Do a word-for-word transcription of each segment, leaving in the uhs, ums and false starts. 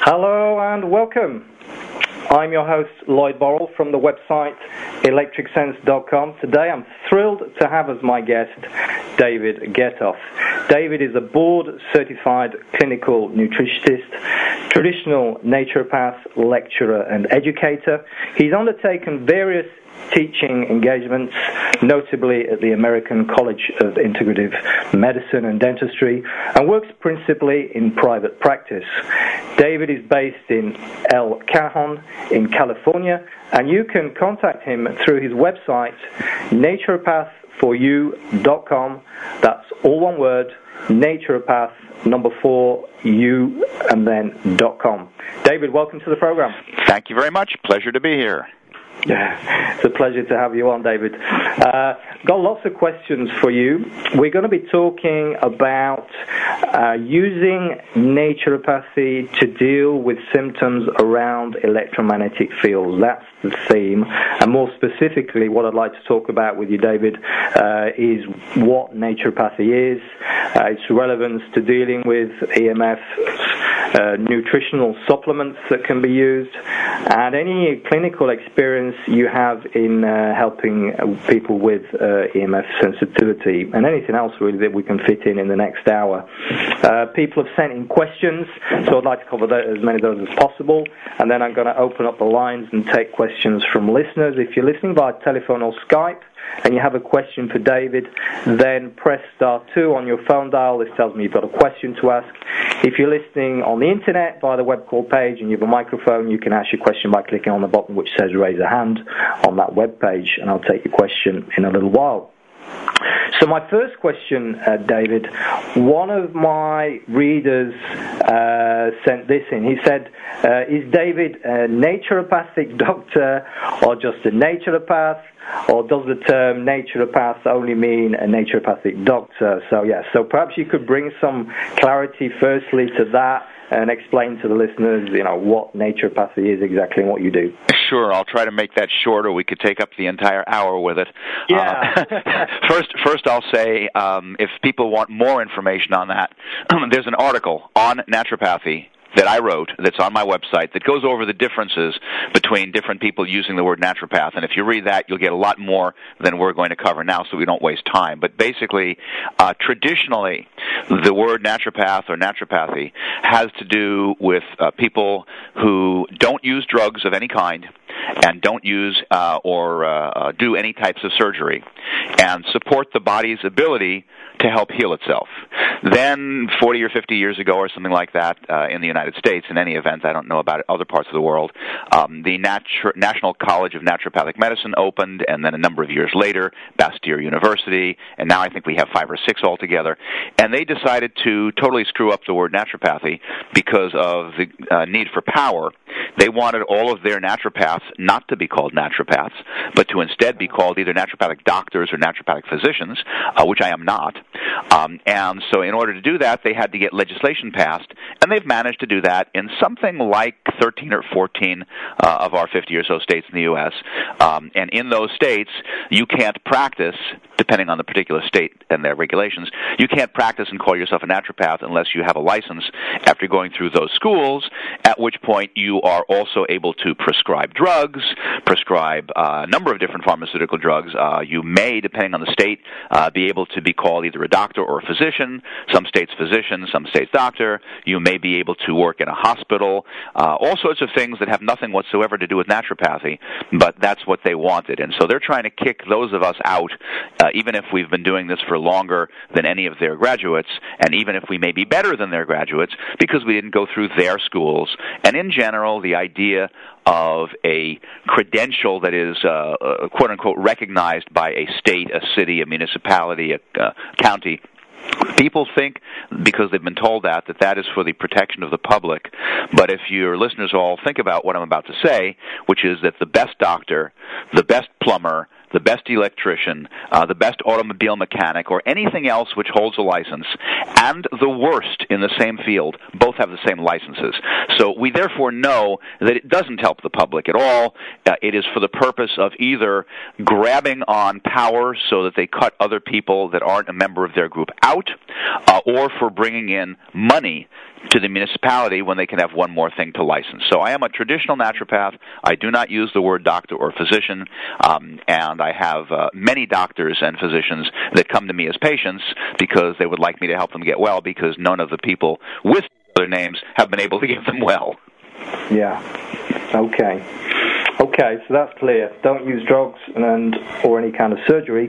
Hello and welcome. I'm your host, Lloyd Borrell, from the website electric sense dot com. Today I'm thrilled to have as my guest David Getoff. David is a board-certified clinical nutritionist, traditional naturopath, lecturer and educator. He's undertaken various teaching engagements, notably at the American College of Integrative Medicine and Dentistry, and works principally in private practice. David is based in El Cajon in California, and you can contact him through his website, naturopath for you dot com. That's all one word, naturopath, number four, you, and then dot com. David, welcome to the program. Thank you very much. Pleasure to be here. Yeah, it's a pleasure to have you on, David. Uh, got lots of questions for you. We're going to be talking about uh, using naturopathy to deal with symptoms around electromagnetic fields. That's the theme. And more specifically, what I'd like to talk about with you, David, uh, is what naturopathy is, uh, its relevance to dealing with E M F, uh, nutritional supplements that can be used, and any clinical experience you have in uh, helping people with uh, E M F sensitivity, and anything else really that we can fit in in the next hour. Uh, people have sent in questions, so I'd like to cover those, as many of those as possible, and then I'm going to open up the lines and take questions from listeners. If you're listening via telephone or Skype and you have a question for David, then press star two on your phone dial. This tells me you've got a question to ask. If you're listening on the internet via the web call page and you have a microphone, you can ask your question by clicking on the button which says raise a hand on that web page, and I'll take your question in a little while. So my first question, uh, David, one of my readers uh, sent this in. He said, uh, is David a naturopathic doctor or just a naturopath? Or does the term naturopath only mean a naturopathic doctor? So, yeah, so perhaps you could bring some clarity firstly to that and explain to the listeners, you know, what naturopathy is exactly and what you do. Sure, I'll try to make that shorter. We could take up the entire hour with it. Yeah. Uh, first, first I'll say, um, if people want more information on that, there's an article on naturopathy that I wrote that's on my website that goes over the differences between different people using the word naturopath. And if you read that, you'll get a lot more than we're going to cover now, so we don't waste time. But basically, uh, traditionally, the word naturopath or naturopathy has to do with uh, people who don't use drugs of any kind and don't use uh, or uh, do any types of surgery and support the body's ability to help heal itself. Then, forty or fifty years ago or something like that, uh, in the United States, in any event, I don't know about other parts of the world, um, the Natu- National College of Naturopathic Medicine opened, and then a number of years later, Bastyr University, and now I think we have five or six altogether, and they decided to totally screw up the word naturopathy because of the uh, need for power. They wanted all of their naturopaths not to be called naturopaths, but to instead be called either naturopathic doctors or naturopathic physicians, uh, which I am not. Um, and so in order to do that, they had to get legislation passed, and they've managed to do that in something like thirteen or fourteen uh, of our fifty or so states in the U S Um, and in those states, you can't practice, depending on the particular state and their regulations, you can't practice and call yourself a naturopath unless you have a license after going through those schools, at which point you are also able to prescribe drugs, prescribe uh, a number of different pharmaceutical drugs. Uh, you may, depending on the state, uh, be able to be called either a doctor or a physician, some states physician, some states doctor. You may be able to work in a hospital, uh, all sorts of things that have nothing whatsoever to do with naturopathy, but that's what they wanted. And so they're trying to kick those of us out, uh, even if we've been doing this for longer than any of their graduates, and even if we may be better than their graduates, because we didn't go through their schools. And in general, the idea of a credential that is, uh, uh, quote-unquote, recognized by a state, a city, a municipality, a uh, county, people think, because they've been told that, that that is for the protection of the public. But if your listeners all think about what I'm about to say, which is that the best doctor, the best plumber, the best electrician, uh, the best automobile mechanic, or anything else which holds a license, and the worst in the same field, both have the same licenses. So we therefore know that it doesn't help the public at all. Uh, it is for the purpose of either grabbing on power so that they cut other people that aren't a member of their group out, uh, or for bringing in money to the municipality when they can have one more thing to license. So I am a traditional naturopath. I do not use the word doctor or physician, um, and I have uh, many doctors and physicians that come to me as patients because they would like me to help them get well, because none of the people with other names have been able to get them well. Yeah. Okay. Okay, so that's clear. Don't use drugs and or any kind of surgery.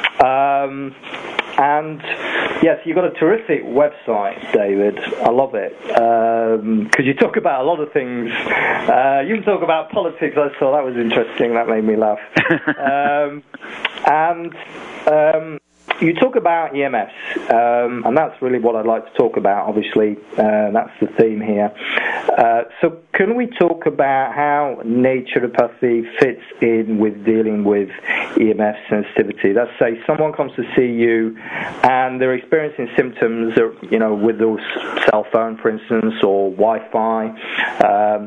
Um, and yes, you've got a terrific website, David. I love it because um, you talk about a lot of things. Uh, you can talk about politics. I saw that was interesting. That made me laugh. um, and um, you talk about E M Fs, um, and that's really what I'd like to talk about, obviously. Uh, that's the theme here. Uh, so can we talk about how naturopathy fits in with dealing with E M F sensitivity? Let's say someone comes to see you and they're experiencing symptoms, you know, with their cell phone, for instance, or Wi-Fi. Um,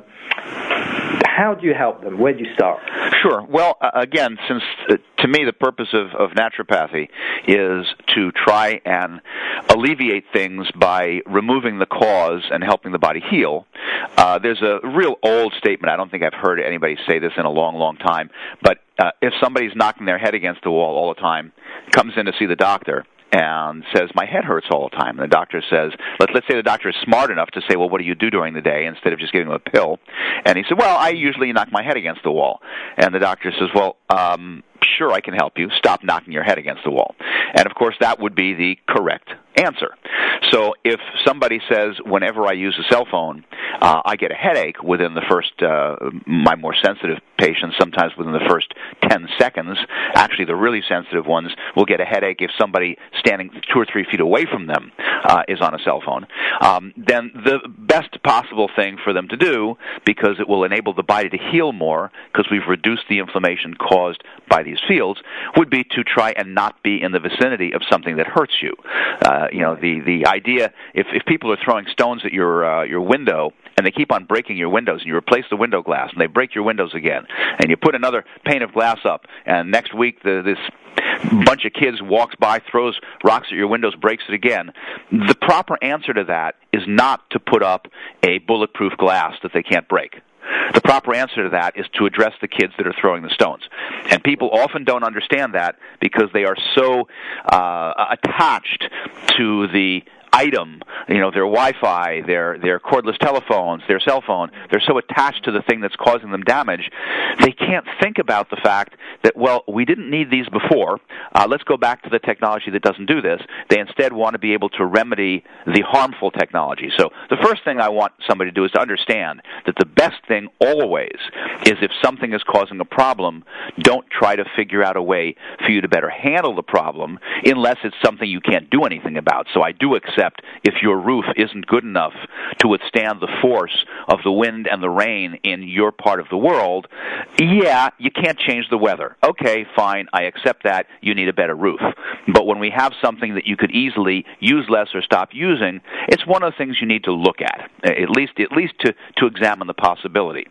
how do you help them? Where do you start? Sure. Well, uh, again, since uh, to me the purpose of, of naturopathy is to try and alleviate things by removing the cause and helping the body heal, uh, there's a real old statement. I don't think I've heard anybody say this in a long, long time, but uh, if somebody's knocking their head against the wall all the time, comes in to see the doctor, and says, my head hurts all the time. And the doctor says, let, let's say the doctor is smart enough to say, well, what do you do during the day, instead of just giving him a pill? And he said, well, I usually knock my head against the wall. And the doctor says, well, um, sure, I can help you. Stop knocking your head against the wall. And, of course, that would be the correct answer. So if somebody says, whenever I use a cell phone, uh, I get a headache within the first, uh, my more sensitive patients, sometimes within the first ten seconds, actually the really sensitive ones will get a headache if somebody standing two or three feet away from them uh, is on a cell phone, um, then the best possible thing for them to do, because it will enable the body to heal more, because we've reduced the inflammation caused by these fields, would be to try and not be in the vicinity of something that hurts you. Uh, you know, the, the idea, if, if people are throwing stones at your uh, your window, and they keep on breaking your windows, and you replace the window glass, and they break your windows again, and you put another pane of glass up, and next week the, this bunch of kids walks by, throws rocks at your windows, breaks it again, the proper answer to that is not to put up a bulletproof glass that they can't break. The proper answer to that is to address the kids that are throwing the stones. And people often don't understand that because they are so uh, attached to the item, you know, their Wi-Fi, their their cordless telephones, their cell phone, they're so attached to the thing that's causing them damage, they can't think about the fact that, well, we didn't need these before, uh, let's go back to the technology that doesn't do this. They instead want to be able to remedy the harmful technology. So the first thing I want somebody to do is to understand that the best thing always is, if something is causing a problem, don't try to figure out a way for you to better handle the problem unless it's something you can't do anything about. So I do accept if your roof isn't good enough to withstand the force of the wind and the rain in your part of the world, yeah, you can't change the weather. Okay, fine, I accept that. You need a better roof. But when we have something that you could easily use less or stop using, it's one of the things you need to look at, at least at least to, to examine the possibility.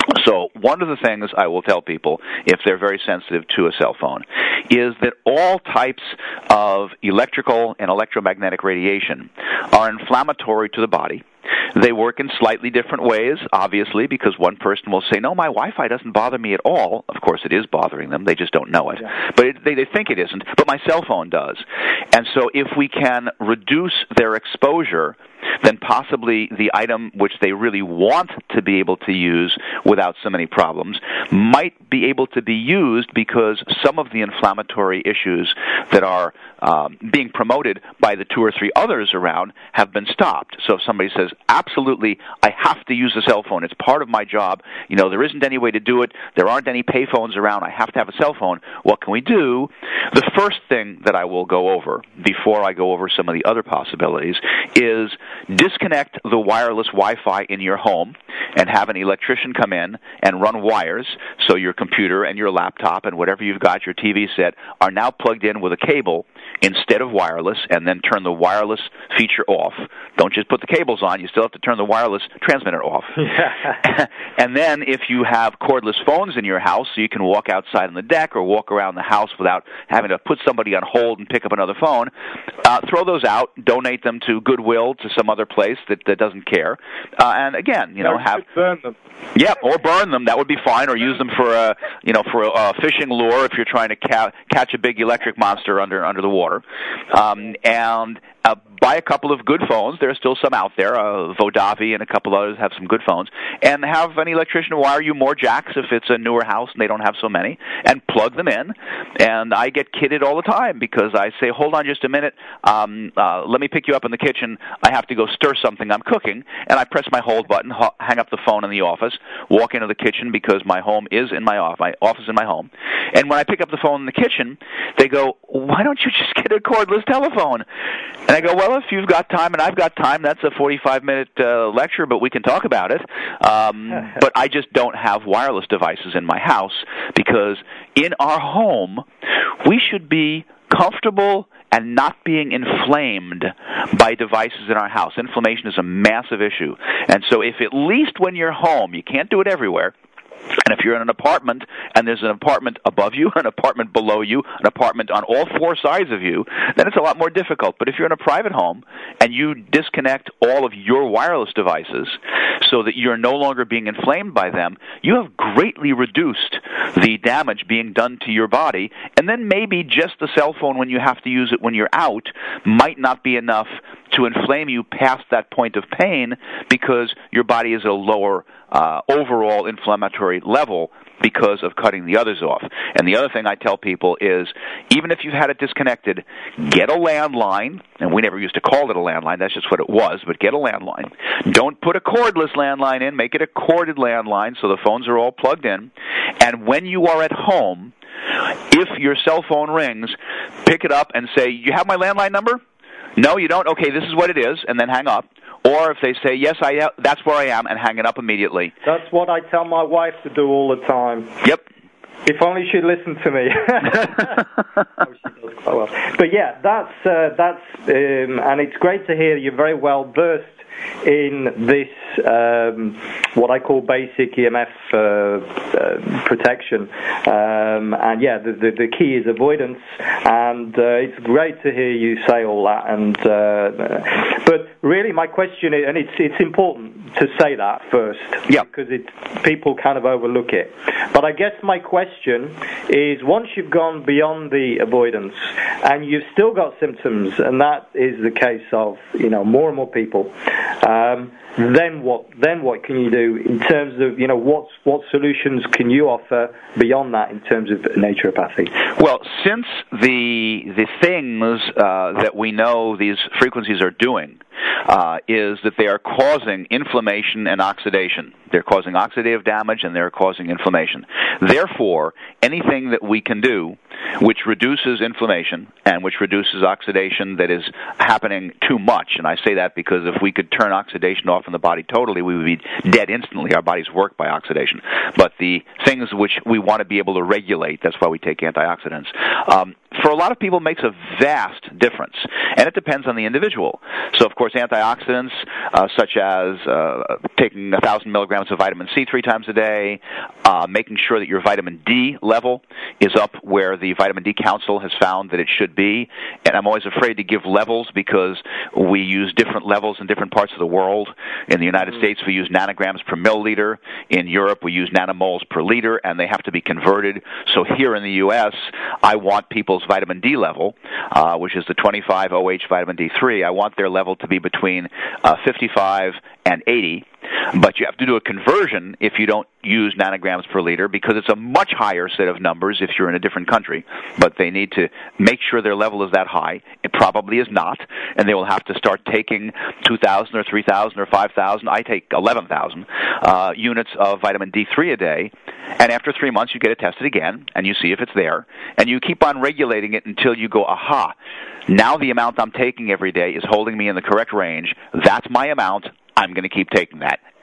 So one of the things I will tell people, if they're very sensitive to a cell phone, is that all types of electrical and electromagnetic radiation are inflammatory to the body. They work in slightly different ways, obviously, because one person will say, no, my Wi-Fi doesn't bother me at all. Of course, it is bothering them. They just don't know it. Yeah. But it, they, they think it isn't, but my cell phone does. And so if we can reduce their exposure, then possibly the item which they really want to be able to use without so many problems might be able to be used, because some of the inflammatory issues that are um, being promoted by the two or three others around have been stopped. So if somebody says, absolutely, I have to use a cell phone, it's part of my job, you know, there isn't any way to do it, there aren't any pay phones around, I have to have a cell phone, what can we do? The first thing that I will go over before I go over some of the other possibilities is disconnect the wireless Wi-Fi in your home and have an electrician come in and run wires so your computer and your laptop and whatever you've got, your T V set, are now plugged in with a cable instead of wireless, and then turn the wireless feature off. Don't just put the cables on. You still have to turn the wireless transmitter off. Yeah. And then if you have cordless phones in your house, so you can walk outside on the deck or walk around the house without having to put somebody on hold and pick up another phone, uh, throw those out, donate them to Goodwill, to some other place that, that doesn't care. Uh, and again, you know, or have... burn them. Yeah, or burn them. That would be fine. Or use them for a, you know, for a, a fishing lure if you're trying to ca- catch a big electric monster under under the water. Um, and uh, buy a couple of good phones. There are still some out there. Uh, Vodavi and a couple others have some good phones. And have an electrician wire you more jacks if it's a newer house and they don't have so many, and plug them in. And I get kidded all the time because I say, hold on just a minute. Um, uh, let me pick you up in the kitchen. I have to go stir something I'm cooking. And I press my hold button, ho- hang up the phone in the office, walk into the kitchen because my home is in my office, my office in my home. And when I pick up the phone in the kitchen, they go, why don't you just get a cordless telephone? And I go, well, if you've got time and I've got time, that's a forty-five minute uh, lecture, but we can talk about it. Um, but I just don't have wireless devices in my house because in our home, we should be comfortable and not being inflamed by devices in our house. Inflammation is a massive issue. And so if at least when you're home, you can't do it everywhere, and if you're in an apartment and there's an apartment above you, an apartment below you, an apartment on all four sides of you, then it's a lot more difficult. But if you're in a private home and you disconnect all of your wireless devices so that you're no longer being inflamed by them, you have greatly reduced the damage being done to your body. And then maybe just the cell phone when you have to use it when you're out might not be enough to inflame you past that point of pain because your body is at a lower uh, overall inflammatory level because of cutting the others off. And the other thing I tell people is, even if you've had it disconnected, get a landline, and we never used to call it a landline, that's just what it was, but get a landline. Don't put a cordless landline in, make it a corded landline so the phones are all plugged in. And when you are at home, if your cell phone rings, pick it up and say, you have my landline number? No, you don't? Okay, this is what it is, and then hang up. Or if they say, yes, I, that's where I am, and hang it up immediately. That's what I tell my wife to do all the time. Yep. If only she'd listen to me. Oh, she does quite well. But yeah, that's, uh, that's um, and it's great to hear you're very well versed in this, um, what I call basic E M F uh, uh, protection. Um, and yeah, the, the, the key is avoidance. And uh, it's great to hear you say all that. And uh, but really, my question is, and it's it's important to say that first, yeah, because it people kind of overlook it. But I guess my question is, once you've gone beyond the avoidance and you've still got symptoms, and that is the case of you know more and more people. Um, then what? Then what can you do in terms of you know what what solutions can you offer beyond that in terms of naturopathy? Well, since the the things uh, that we know these frequencies are doing uh, is that they are causing inflammation and oxidation. They're causing oxidative damage and they're causing inflammation. Therefore, anything that we can do which reduces inflammation and which reduces oxidation that is happening too much, and I say that because if we could turn oxidation off in the body totally, we would be dead instantly. Our bodies work by oxidation. But the things which we want to be able to regulate, that's why we take antioxidants, um, for a lot of people makes a vast difference. And it depends on the individual. So, of course, antioxidants, uh, such as uh, taking one thousand milligrams of vitamin C three times a day, uh, making sure that your vitamin D level is up where the Vitamin D Council has found that it should be. And I'm always afraid to give levels because we use different levels in different parts of the world. In the United mm-hmm. States, we use nanograms per milliliter. In Europe, we use nanomoles per liter, and they have to be converted. So here in the U S, I want people's vitamin D level, uh, which is the twenty-five O H vitamin D three, I want their level to be between uh, fifty-five and eighty. But you have to do a conversion if you don't use nanograms per liter because it's a much higher set of numbers if you're in a different country. But they need to make sure their level is that high. It probably is not, and they will have to start taking two thousand or three thousand or five thousand. I take eleven thousand uh, units of vitamin D three a day, and after three months you get it tested again, and you see if it's there, and you keep on regulating it until you go, aha, now the amount I'm taking every day is holding me in the correct range. That's my amount. I'm going to keep taking that.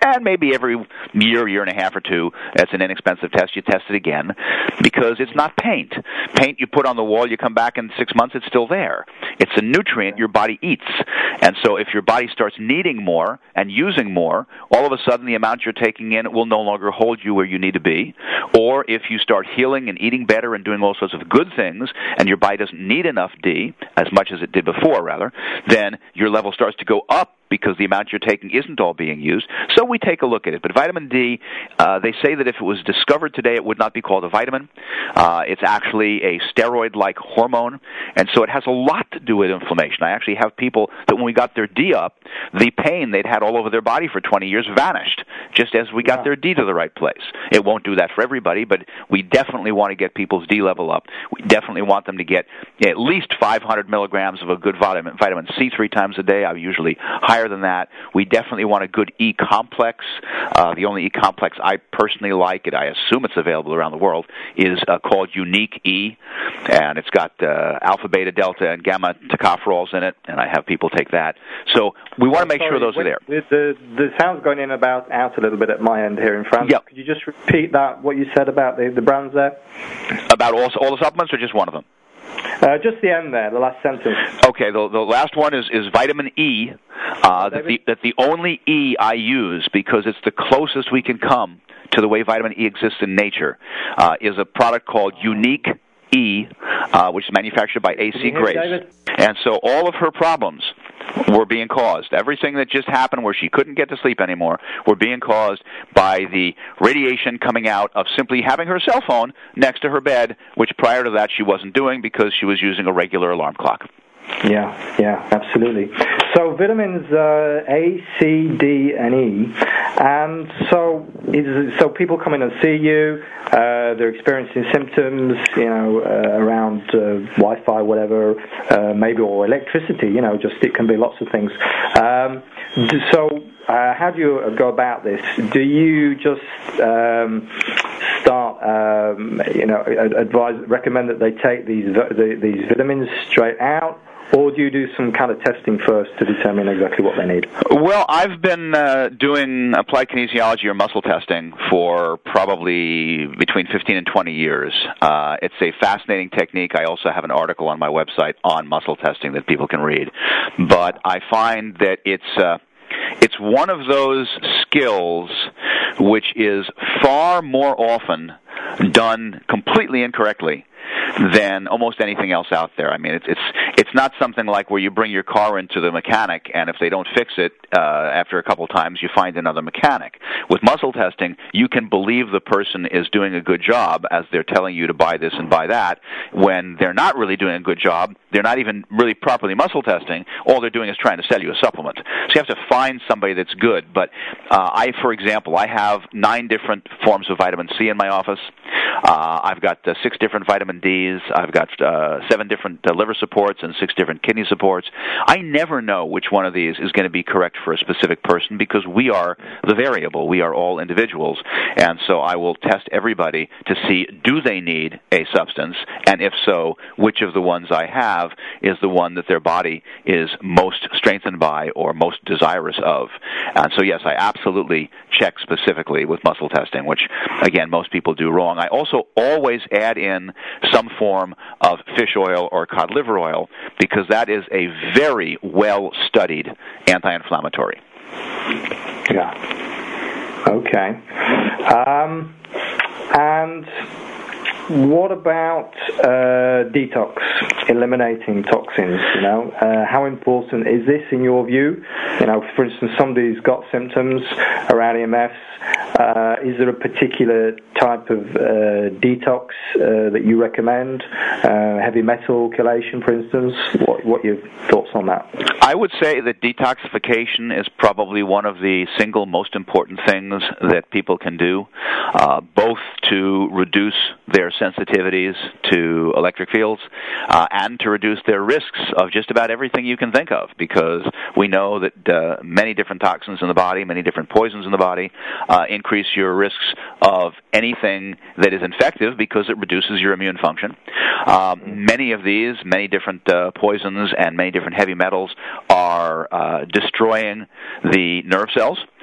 And maybe every year, year and a half or two, it's an inexpensive test, you test it again, because it's not paint. Paint you put on the wall, you come back in six months, it's still there. It's a nutrient your body eats. And so if your body starts needing more and using more, all of a sudden the amount you're taking in will no longer hold you where you need to be. Or if you start healing and eating better and doing all sorts of good things, and your body doesn't need enough D, as much as it did before, rather, then your level starts to go up because the amount you're taking isn't all being used. So we take a look at it. But vitamin D, uh, they say that if it was discovered today, it would not be called a vitamin. Uh, it's actually a steroid-like hormone, and so it has a lot to do with inflammation. I actually have people that when we got their D up, the pain they'd had all over their body for twenty years vanished, just as we got yeah. their D to the right place. It won't do that for everybody, but we definitely want to get people's D level up. We definitely want them to get at least five hundred milligrams of a good vitamin, vitamin C three times a day. I usually higher than that. We definitely want a good E-complex. Uh, the only E-complex I personally like, and I assume it's available around the world, is uh, called Unique E, and it's got uh, alpha, beta, delta, and gamma tocopherols in it, and I have people take that. So we want to make Sorry, sure those with, are there. With the, the sound's going in about out a little bit at my end here in France. Yep. Could you just repeat that, what you said about the, the brands there? About all, all the supplements or just one of them? Uh, just the end there, the last sentence. Okay, the, the last one is, is vitamin E. Uh, that the, that the only E I use, because it's the closest we can come to the way vitamin E exists in nature, uh, is a product called Unique E, uh, which is manufactured by A C Grace. And so all of her problems were being caused. Everything that just happened where she couldn't get to sleep anymore were being caused by the radiation coming out of simply having her cell phone next to her bed, which prior to that she wasn't doing because she was using a regular alarm clock. Yeah, yeah, absolutely. So vitamins uh, A, C, D, and E, and so is, so people come in and see you. Uh, they're experiencing symptoms, you know, uh, around uh, Wi-Fi, whatever, uh, maybe or electricity. You know, just it can be lots of things. Um, so. Uh, how do you go about this? Do you just um, start, um, you know, advise, recommend that they take these the, these vitamins straight out, or do you do some kind of testing first to determine exactly what they need? Well, I've been uh, doing applied kinesiology or muscle testing for probably between fifteen and twenty years. Uh, it's a fascinating technique. I also have an article on my website on muscle testing that people can read. But I find that it's... Uh, It's one of those skills which is far more often done completely incorrectly than almost anything else out there. I mean, it's it's it's not something like where you bring your car into the mechanic, and if they don't fix it uh, after a couple times, you find another mechanic. With muscle testing, you can believe the person is doing a good job as they're telling you to buy this and buy that. When they're not really doing a good job, they're not even really properly muscle testing. All they're doing is trying to sell you a supplement. So you have to find somebody that's good. But uh, I, for example, I have nine different forms of vitamin C in my office. Uh, I've got uh, six different vitamin Ds. I've got uh, seven different uh, liver supports and six different kidney supports. I never know which one of these is going to be correct for a specific person because we are the variable. We are all individuals. And so I will test everybody to see, do they need a substance? And if so, which of the ones I have is the one that their body is most strengthened by or most desirous of? And so, yes, I absolutely check specifically with muscle testing, which, again, most people do wrong. I also always add in some form of fish oil or cod liver oil because that is a very well-studied anti-inflammatory. Yeah. Okay. Um, and what about uh, detox, eliminating toxins? You know, uh, how important is this in your view? You know, for instance, somebody's got symptoms around E M Fs. Uh, is there a particular type of uh, detox uh, that you recommend? Uh, heavy metal chelation, for instance. What what are your thoughts on that? I would say that detoxification is probably one of the single most important things that people can do, uh, both to reduce their sensitivities to electric fields uh, and to reduce their risks of just about everything you can think of, because we know that uh, many different toxins in the body, many different poisons in the body uh, increase your risks of anything that is infective because it reduces your immune function. Um, many of these, many different uh, poisons and many different heavy metals are uh, destroying the nerve cells,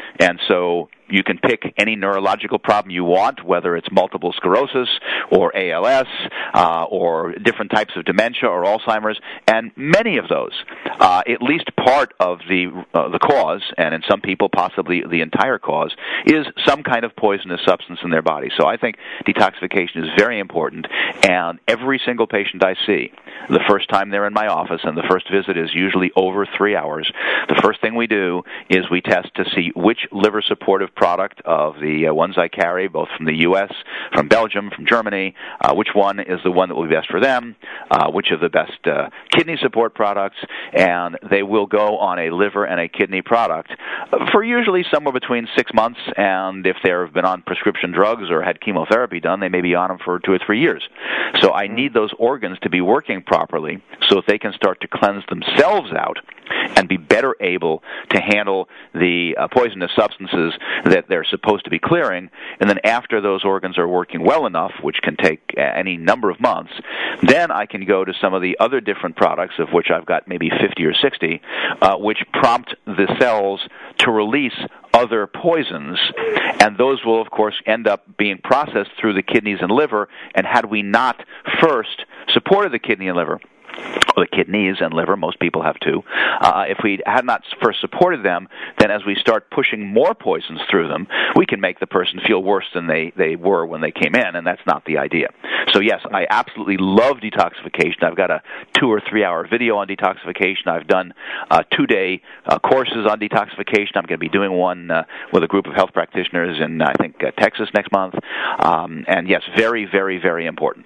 And so you can pick any neurological problem you want, whether it's multiple sclerosis or A L S uh, or different types of dementia or Alzheimer's, and many of those, uh, at least part of the uh, the cause, and in some people possibly the entire cause, is some kind of poisonous substance in their body. So I think detoxification is very important, and every single patient I see, the first time they're in my office, and the first visit is usually over three hours, the first thing we do is we test to see which liver supportive product of the uh, ones I carry, both from the U S, from Belgium, from Germany, uh, which one is the one that will be best for them, uh, which of the best uh, kidney support products, and they will go on a liver and a kidney product for usually somewhere between six months, and if they've been on prescription drugs or had chemotherapy done, they may be on them for two or three years. So I need those organs to be working properly so that they can start to cleanse themselves out and be better able to handle the uh, poisonous substances that they're supposed to be clearing. And then after those organs are working well enough, which can take uh, any number of months, then I can go to some of the other different products, of which I've got maybe fifty or sixty, uh, which prompt the cells to release other poisons, and those will, of course, end up being processed through the kidneys and liver, and had we not first supported the kidney and liver, or the kidneys and liver, most people have two, uh, if we had not first supported them, then as we start pushing more poisons through them, we can make the person feel worse than they, they were when they came in, and that's not the idea. So yes, I absolutely love detoxification. I've got a two or three hour video on detoxification. I've done uh, two-day uh, courses on detoxification. I'm going to be doing one uh, with a group of health practitioners in, I think, uh, Texas next month. Um, and yes, very, very, very important.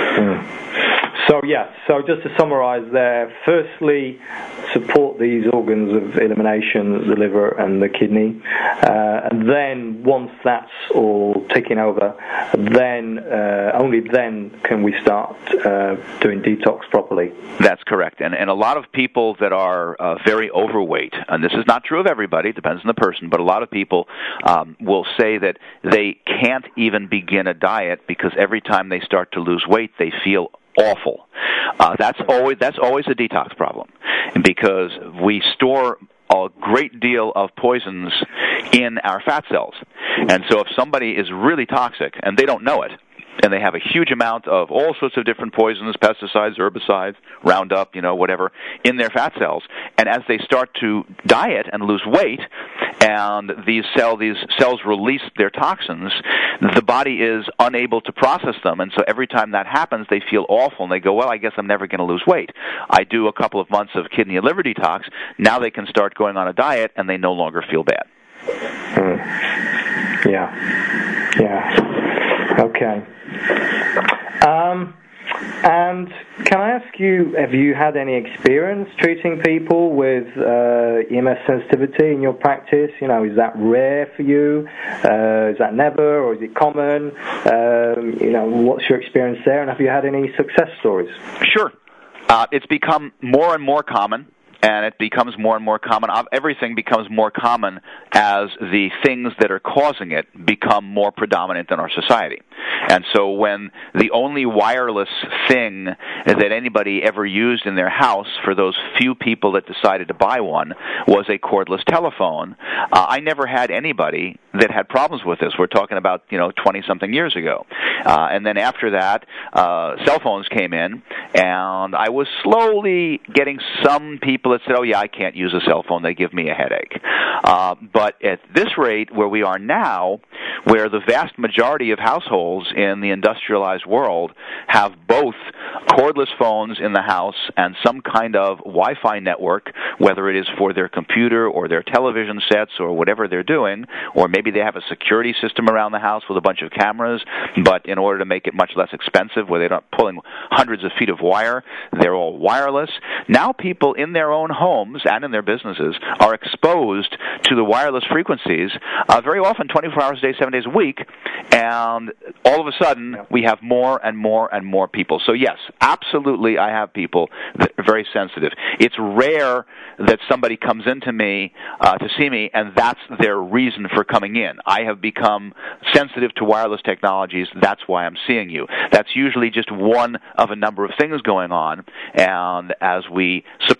Mm. So, yes, so just to summarize there, firstly, support these organs of elimination, the liver and the kidney, uh, and then once that's all taken over, then, uh, only then can we start uh, doing detox properly. That's correct, and, and a lot of people that are uh, very overweight, and this is not true of everybody, it depends on the person, but a lot of people um, will say that they can't even begin a diet because every time they start to lose weight, they feel awful. Uh, that's always that's always a detox problem, because we store a great deal of poisons in our fat cells. And so if somebody is really toxic and they don't know it, and they have a huge amount of all sorts of different poisons, pesticides, herbicides, Roundup, you know, whatever, in their fat cells, and as they start to diet and lose weight, and these cell these cells release their toxins, the body is unable to process them, and so every time that happens, they feel awful, and they go, well, I guess I'm never going to lose weight. I do a couple of months of kidney and liver detox, now they can start going on a diet, and they no longer feel bad. Mm. Yeah. Yeah. Okay. Um, and can I ask you, have you had any experience treating people with uh, E M S sensitivity in your practice? You know, is that rare for you? Uh, is that never, or is it common? Um, you know, what's your experience there, and have you had any success stories? Sure. Uh, it's become more and more common. And it becomes more and more common. Everything becomes more common as the things that are causing it become more predominant in our society. And so when the only wireless thing that anybody ever used in their house, for those few people that decided to buy one, was a cordless telephone, uh, I never had anybody that had problems with this. We're talking about, you know, twenty-something years ago. Uh, and then after that, uh, cell phones came in, and I was slowly getting some people that said, oh, yeah, I can't use a cell phone. They give me a headache. Uh, but at this rate, where we are now, where the vast majority of households in the industrialized world have both cordless phones in the house and some kind of Wi-Fi network, whether it is for their computer or their television sets or whatever they're doing, or maybe they have a security system around the house with a bunch of cameras, but in order to make it much less expensive, where they're not pulling hundreds of feet of wire, they're all wireless. Now people in their own homes and in their businesses are exposed to the wireless frequencies uh, very often twenty-four hours a day, seven days a week, and all of a sudden we have more and more and more people. So yes, absolutely I have people that are very sensitive. It's rare that somebody comes into me uh, to see me and that's their reason for coming in. I have become sensitive to wireless technologies, that's why I'm seeing you. That's usually just one of a number of things going on, and as we support the body,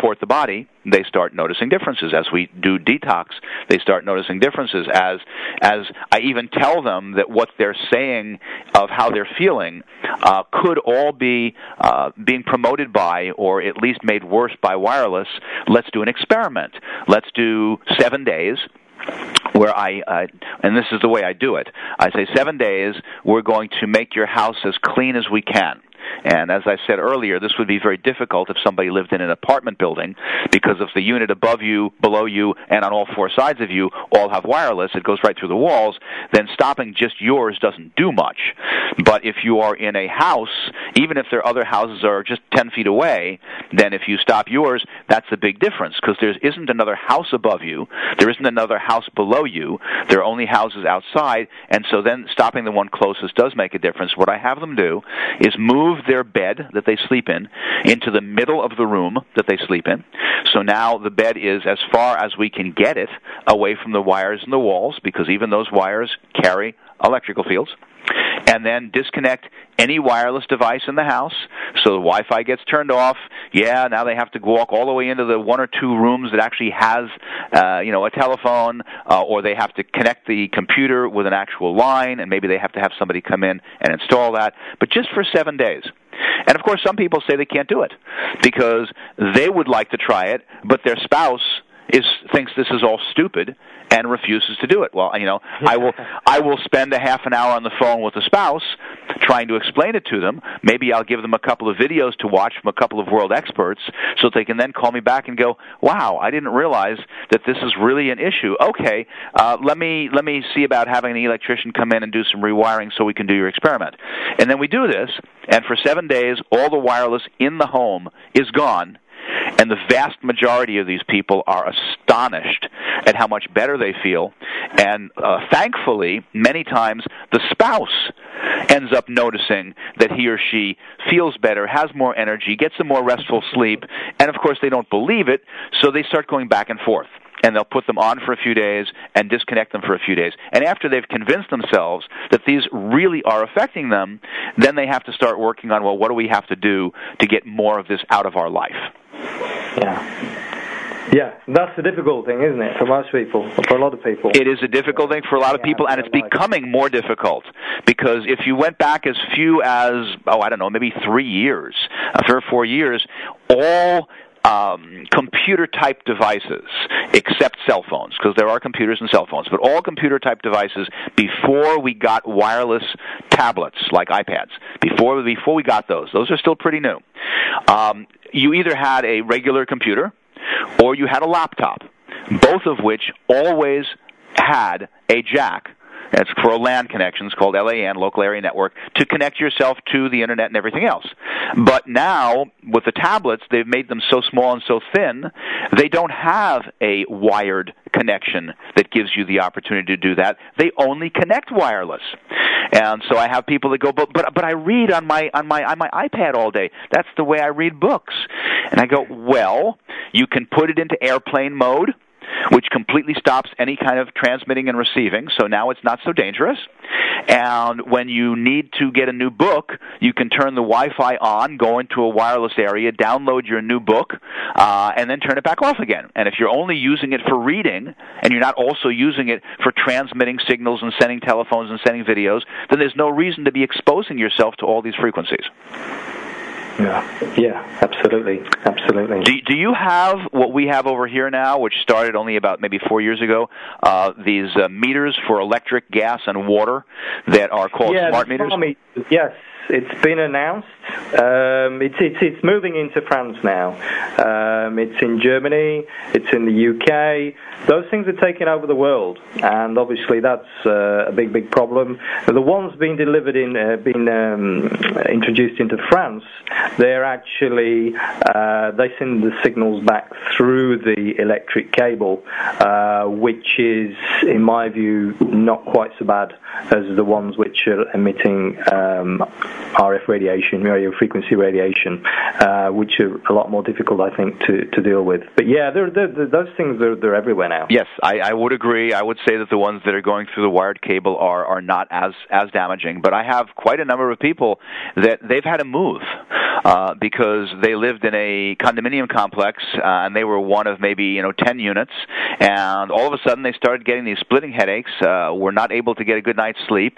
body, they start noticing differences. As we do detox, they start noticing differences. As as I even tell them that what they're saying of how they're feeling uh, could all be uh, being promoted by, or at least made worse by, wireless. Let's do an experiment. Let's do seven days where I, uh, and this is the way I do it, I say seven days, we're going to make your house as clean as we can. And as I said earlier, this would be very difficult if somebody lived in an apartment building, because if the unit above you, below you, and on all four sides of you all have wireless, it goes right through the walls, then stopping just yours doesn't do much. But if you are in a house, even if their other houses are just ten feet away, then if you stop yours, that's a big difference, because there isn't another house above you, there isn't another house below you, there are only houses outside, and so then stopping the one closest does make a difference. What I have them do is move their bed that they sleep in into the middle of the room that they sleep in. So now the bed is as far as we can get it away from the wires and the walls, because even those wires carry electrical fields. And then disconnect any wireless device in the house, so the Wi-Fi gets turned off. Yeah, now they have to walk all the way into the one or two rooms that actually has, uh, you know, a telephone, uh, or they have to connect the computer with an actual line, and maybe they have to have somebody come in and install that, but just for seven days. And, of course, some people say they can't do it because they would like to try it, but their spouse is thinks this is all stupid and refuses to do it. Well, you know, I will I will spend a half an hour on the phone with the spouse trying to explain it to them. Maybe I'll give them a couple of videos to watch from a couple of world experts so that they can then call me back and go, wow, I didn't realize that this is really an issue. Okay, uh, let me let me see about having an electrician come in and do some rewiring so we can do your experiment. And then we do this, and for seven days, all the wireless in the home is gone. And the vast majority of these people are astonished at how much better they feel. And uh, thankfully, many times, the spouse ends up noticing that he or she feels better, has more energy, gets a more restful sleep. And, of course, they don't believe it, so they start going back and forth. And they'll put them on for a few days and disconnect them for a few days. And after they've convinced themselves that these really are affecting them, then they have to start working on, well, what do we have to do to get more of this out of our life? Yeah. Yeah, that's the difficult thing, isn't it, for most people, for a lot of people? It is a difficult thing for a lot of people, and it's becoming more difficult, because if you went back as few as, oh, I don't know, maybe three years, uh, three or four years, all Um, computer-type devices, except cell phones, because there are computers and cell phones, but all computer-type devices, before we got wireless tablets like iPads, before before we got those, those are still pretty new. Um, you either had a regular computer or you had a laptop, both of which always had a jack. That's for a LAN connection. It's called L A N, Local Area Network, to connect yourself to the Internet and everything else. But now, with the tablets, they've made them so small and so thin, they don't have a wired connection that gives you the opportunity to do that. They only connect wireless. And so I have people that go, but but, but I read on my on my on my iPad all day. That's the way I read books. And I go, well, you can put it into airplane mode, which completely stops any kind of transmitting and receiving, so now it's not so dangerous. And when you need to get a new book, you can turn the Wi-Fi on, go into a wireless area, download your new book, uh, and then turn it back off again. And if you're only using it for reading, and you're not also using it for transmitting signals and sending telephones and sending videos, then there's no reason to be exposing yourself to all these frequencies. Yeah, yeah, absolutely, absolutely. Do, do you have what we have over here now, which started only about maybe four years ago, uh, these uh, meters for electric, gas, and water that are called yeah, smart meters? meters? Yes, it's been announced. Um, it's, it's it's moving into France now. Um, it's in Germany. It's in the U K. Those things are taking over the world, and obviously that's uh, a big, big problem. The ones being delivered in, uh, being um, introduced into France, they're actually uh, they send the signals back through the electric cable, uh, which is, in my view, not quite so bad as the ones which are emitting um, R F radiation, radio frequency radiation, uh, which are a lot more difficult, I think, to, to deal with. But yeah, they're, they're, they're, those things are they're everywhere now. Yes, I, I would agree. I would say that the ones that are going through the wired cable are, are not as, as damaging. But I have quite a number of people that they've had to move. uh, because they lived in a condominium complex, uh, and they were one of maybe, you know, ten units, and all of a sudden they started getting these splitting headaches, uh, were not able to get a good night's sleep,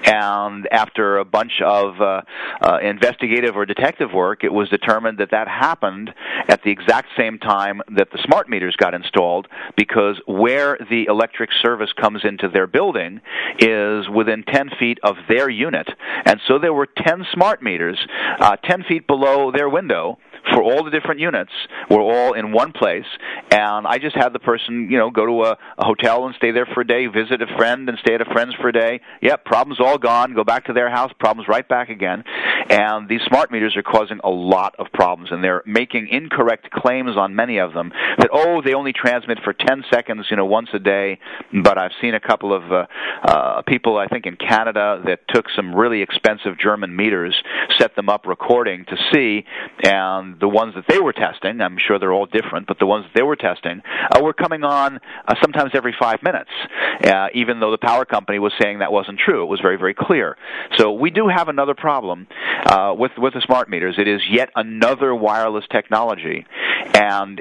and after a bunch of uh, uh, investigative or detective work, it was determined that that happened at the exact same time that the smart meters got installed, because where the electric service comes into their building is within ten feet of their unit, and so there were ten smart meters uh, ten feet below their window for all the different units, were all in one place, and I just had the person, you know, go to a, a hotel and stay there for a day, visit a friend and stay at a friend's for a day. Yep, problems all gone, go back to their house, problems right back again. And these smart meters are causing a lot of problems, and they're making incorrect claims on many of them that, oh, they only transmit for ten seconds, you know, once a day. But I've seen a couple of uh, uh, people, I think in Canada, that took some really expensive German meters, set them up recording to see, and the ones that they were testing, I'm sure they're all different, but the ones that they were testing uh, were coming on uh, sometimes every five minutes, uh, even though the power company was saying that wasn't true. It was very, very clear. So we do have another problem uh, with, with the smart meters. It is yet another wireless technology, and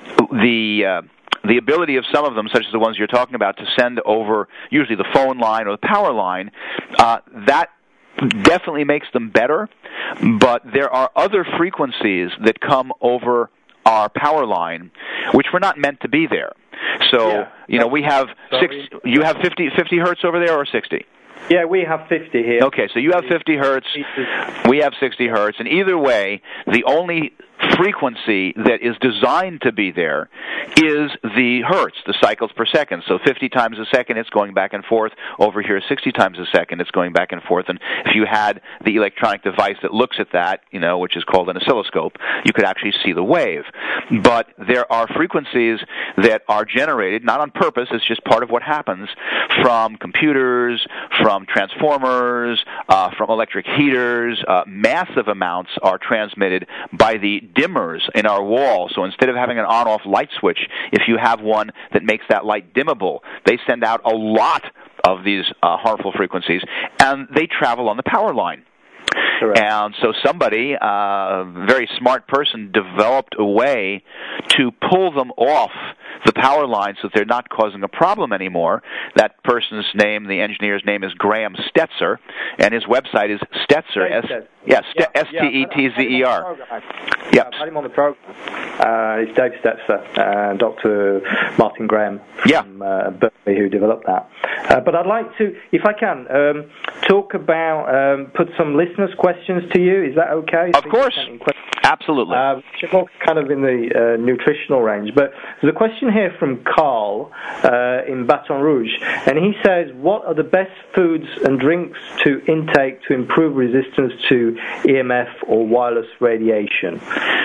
the... Uh, The ability of some of them, such as the ones you're talking about, to send over usually the phone line or the power line, uh, that definitely makes them better, but there are other frequencies that come over our power line which were not meant to be there. So, yeah. you know, we have six, you have fifty, fifty hertz over there, or sixty? Yeah, we have fifty here. Okay, so you have fifty hertz, we have sixty hertz, and either way, the only frequency that is designed to be there is the hertz, the cycles per second. So fifty times a second, it's going back and forth. Over here, sixty times a second, it's going back and forth. And if you had the electronic device that looks at that, you know, which is called an oscilloscope, you could actually see the wave. But there are frequencies that are generated, not on purpose, it's just part of what happens, from computers, from transformers, uh, from electric heaters. Uh, massive amounts are transmitted by the dimmers in our wall. So instead of having an on-off light switch, if you have one that makes that light dimmable, they send out a lot of these uh, harmful frequencies, and they travel on the power line. Correct. And so somebody, a uh, very smart person, developed a way to pull them off the power line so that they're not causing a problem anymore. That person's name, the engineer's name, is Graham Stetzer, and his website is Stetzer. S- yeah, St- yeah, S T E T Z E R. Yep. I had him on the program. Uh, it's Dave Stetzer, uh, Doctor Martin Graham from yeah. uh, Berkeley, who developed that. Uh, but I'd like to, if I can, um, talk about, um, put some listeners' questions to you. Is that okay? Of course. Absolutely. Uh, more kind of in the uh, nutritional range. But there's a question here from Carl uh, in Baton Rouge, and he says, what are the best foods and drinks to intake to improve resistance to E M F or wireless radiation?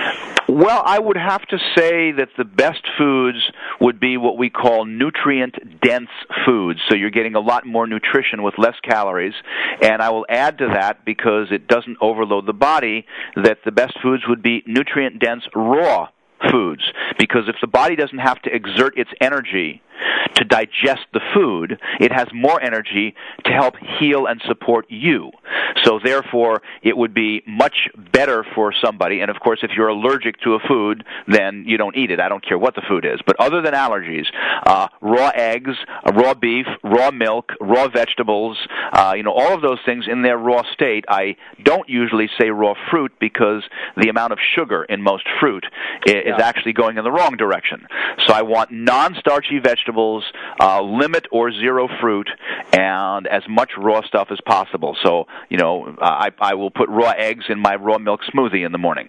Well, I would have to say that the best foods would be what we call nutrient-dense foods. So you're getting a lot more nutrition with less calories. And I will add to that, because it doesn't overload the body, that the best foods would be nutrient-dense raw foods. Because if the body doesn't have to exert its energy to digest the food, it has more energy to help heal and support you. So therefore, it would be much better for somebody, and of course, if you're allergic to a food, then you don't eat it. I don't care what the food is. But other than allergies, uh, raw eggs, uh, raw beef, raw milk, raw vegetables, uh, you know, all of those things in their raw state. I don't usually say raw fruit, because the amount of sugar in most fruit is, yeah. is actually going in the wrong direction. So I want non-starchy vegetables, uh, limit or zero fruit, and as much raw stuff as possible. So, you know, I, I will put raw eggs in my raw milk smoothie in the morning.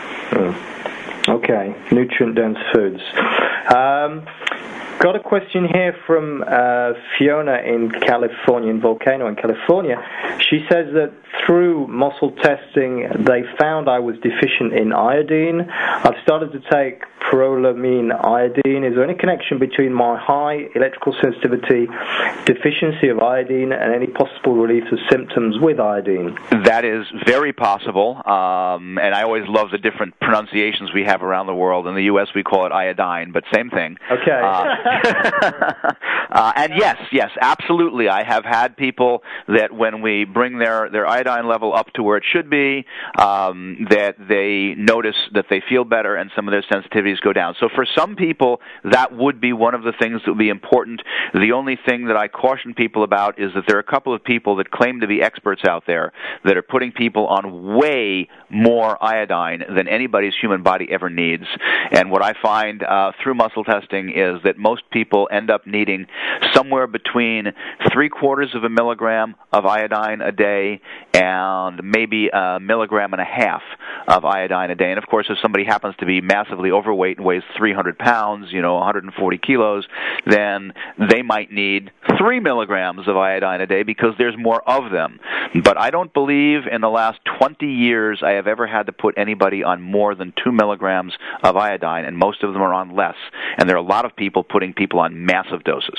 Mm. Okay, nutrient-dense foods. Um, got a question here from uh, Fiona in California, in Volcano in California. She says that through muscle testing, they found I was deficient in iodine. I've started to take prolamine iodine. Is there any connection between my high electrical sensitivity, deficiency of iodine, and any possible relief of symptoms with iodine? That is very possible, um, and I always love the different pronunciations we have around the world. In the U S, we call it iodine, but same thing. Okay. uh, uh, and yes, yes, absolutely. I have had people that when we bring their, their iodine level up to where it should be, um, that they notice that they feel better and some of their sensitivities go down. So for some people, that would be one of the things that would be important. The only thing that I caution people about is that there are a couple of people that claim to be experts out there that are putting people on way more iodine than anybody's human body ever needs. And what I find uh, through muscle testing is that most people end up needing somewhere between three quarters of a milligram of iodine a day and maybe a milligram and a half of iodine a day. And of course, if somebody happens to be massively overweight and weighs three hundred pounds, you know, one hundred forty kilos, then they might need three milligrams of iodine a day because there's more of them. But I don't believe in the last twenty years I have ever had to put anybody on more than two milligrams of iodine, and most of them are on less. And there are a lot of people putting people on massive doses.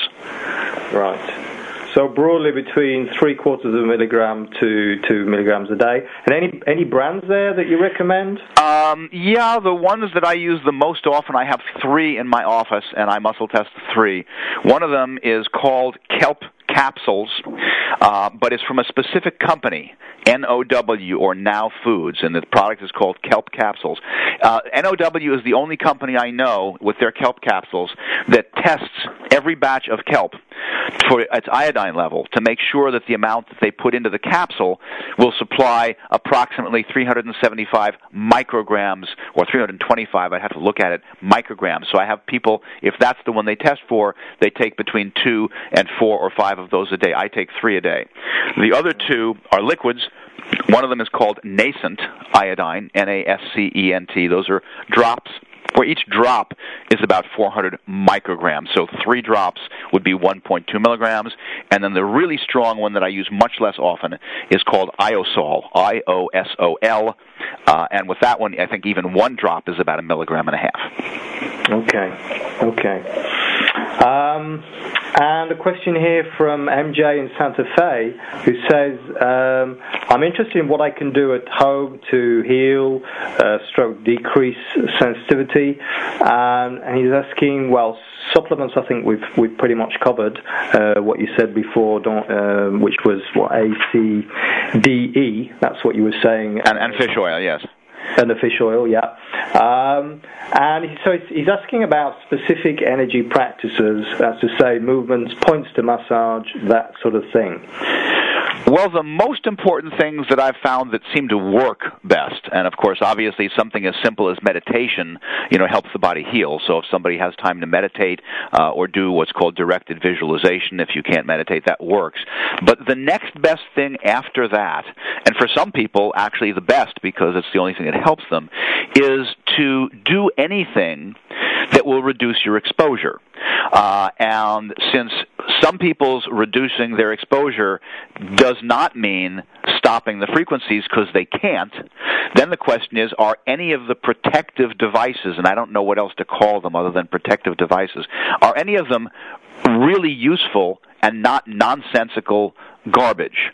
Right. So broadly between three quarters of a milligram to two milligrams a day. And any any brands there that you recommend? Um, yeah, the ones that I use the most often, I have three in my office, and I muscle test three. One of them is called Kelp Capsules, uh, but it's from a specific company, N O W, or Now Foods, and the product is called Kelp Capsules. Uh, N O W is the only company I know with their Kelp Capsules that tests every batch of kelp for its iodine level to make sure that the amount that they put into the capsule will supply approximately three hundred seventy-five micrograms, or three hundred twenty-five, I'd have to look at it, micrograms. So I have people, if that's the one they test for, they take between two and four or five of those a day. I take three a day. The other two are liquids. One of them is called Nascent Iodine, N A S C E N T. Those are drops, where each drop is about four hundred micrograms. So three drops would be one point two milligrams. And then the really strong one that I use much less often is called Iosol, I O S O L. Uh, and with that one, I think even one drop is about a milligram and a half. Okay, okay. Um, and a question here from M J in Santa Fe, who says, um, I'm interested in what I can do at home to heal, uh, stroke decrease sensitivity, um, and he's asking, well, supplements, I think we've we've pretty much covered uh, what you said before, don't, um, which was what A C D E, that's what you were saying. And, and fish oil, yes. And the fish oil, yeah. Um, and so he's asking about specific energy practices, as to say movements, points to massage, that sort of thing. Well, the most important things that I've found that seem to work best, and of course, obviously, something as simple as meditation, you know, helps the body heal. So if somebody has time to meditate uh, or do what's called directed visualization, if you can't meditate, that works. But the next best thing after that, and for some people, actually the best, because it's the only thing that helps them, is to do anything that will reduce your exposure. Uh, and since some people's reducing their exposure does not mean stopping the frequencies because they can't, then the question is, are any of the protective devices, and I don't know what else to call them other than protective devices, are any of them really useful and not nonsensical garbage?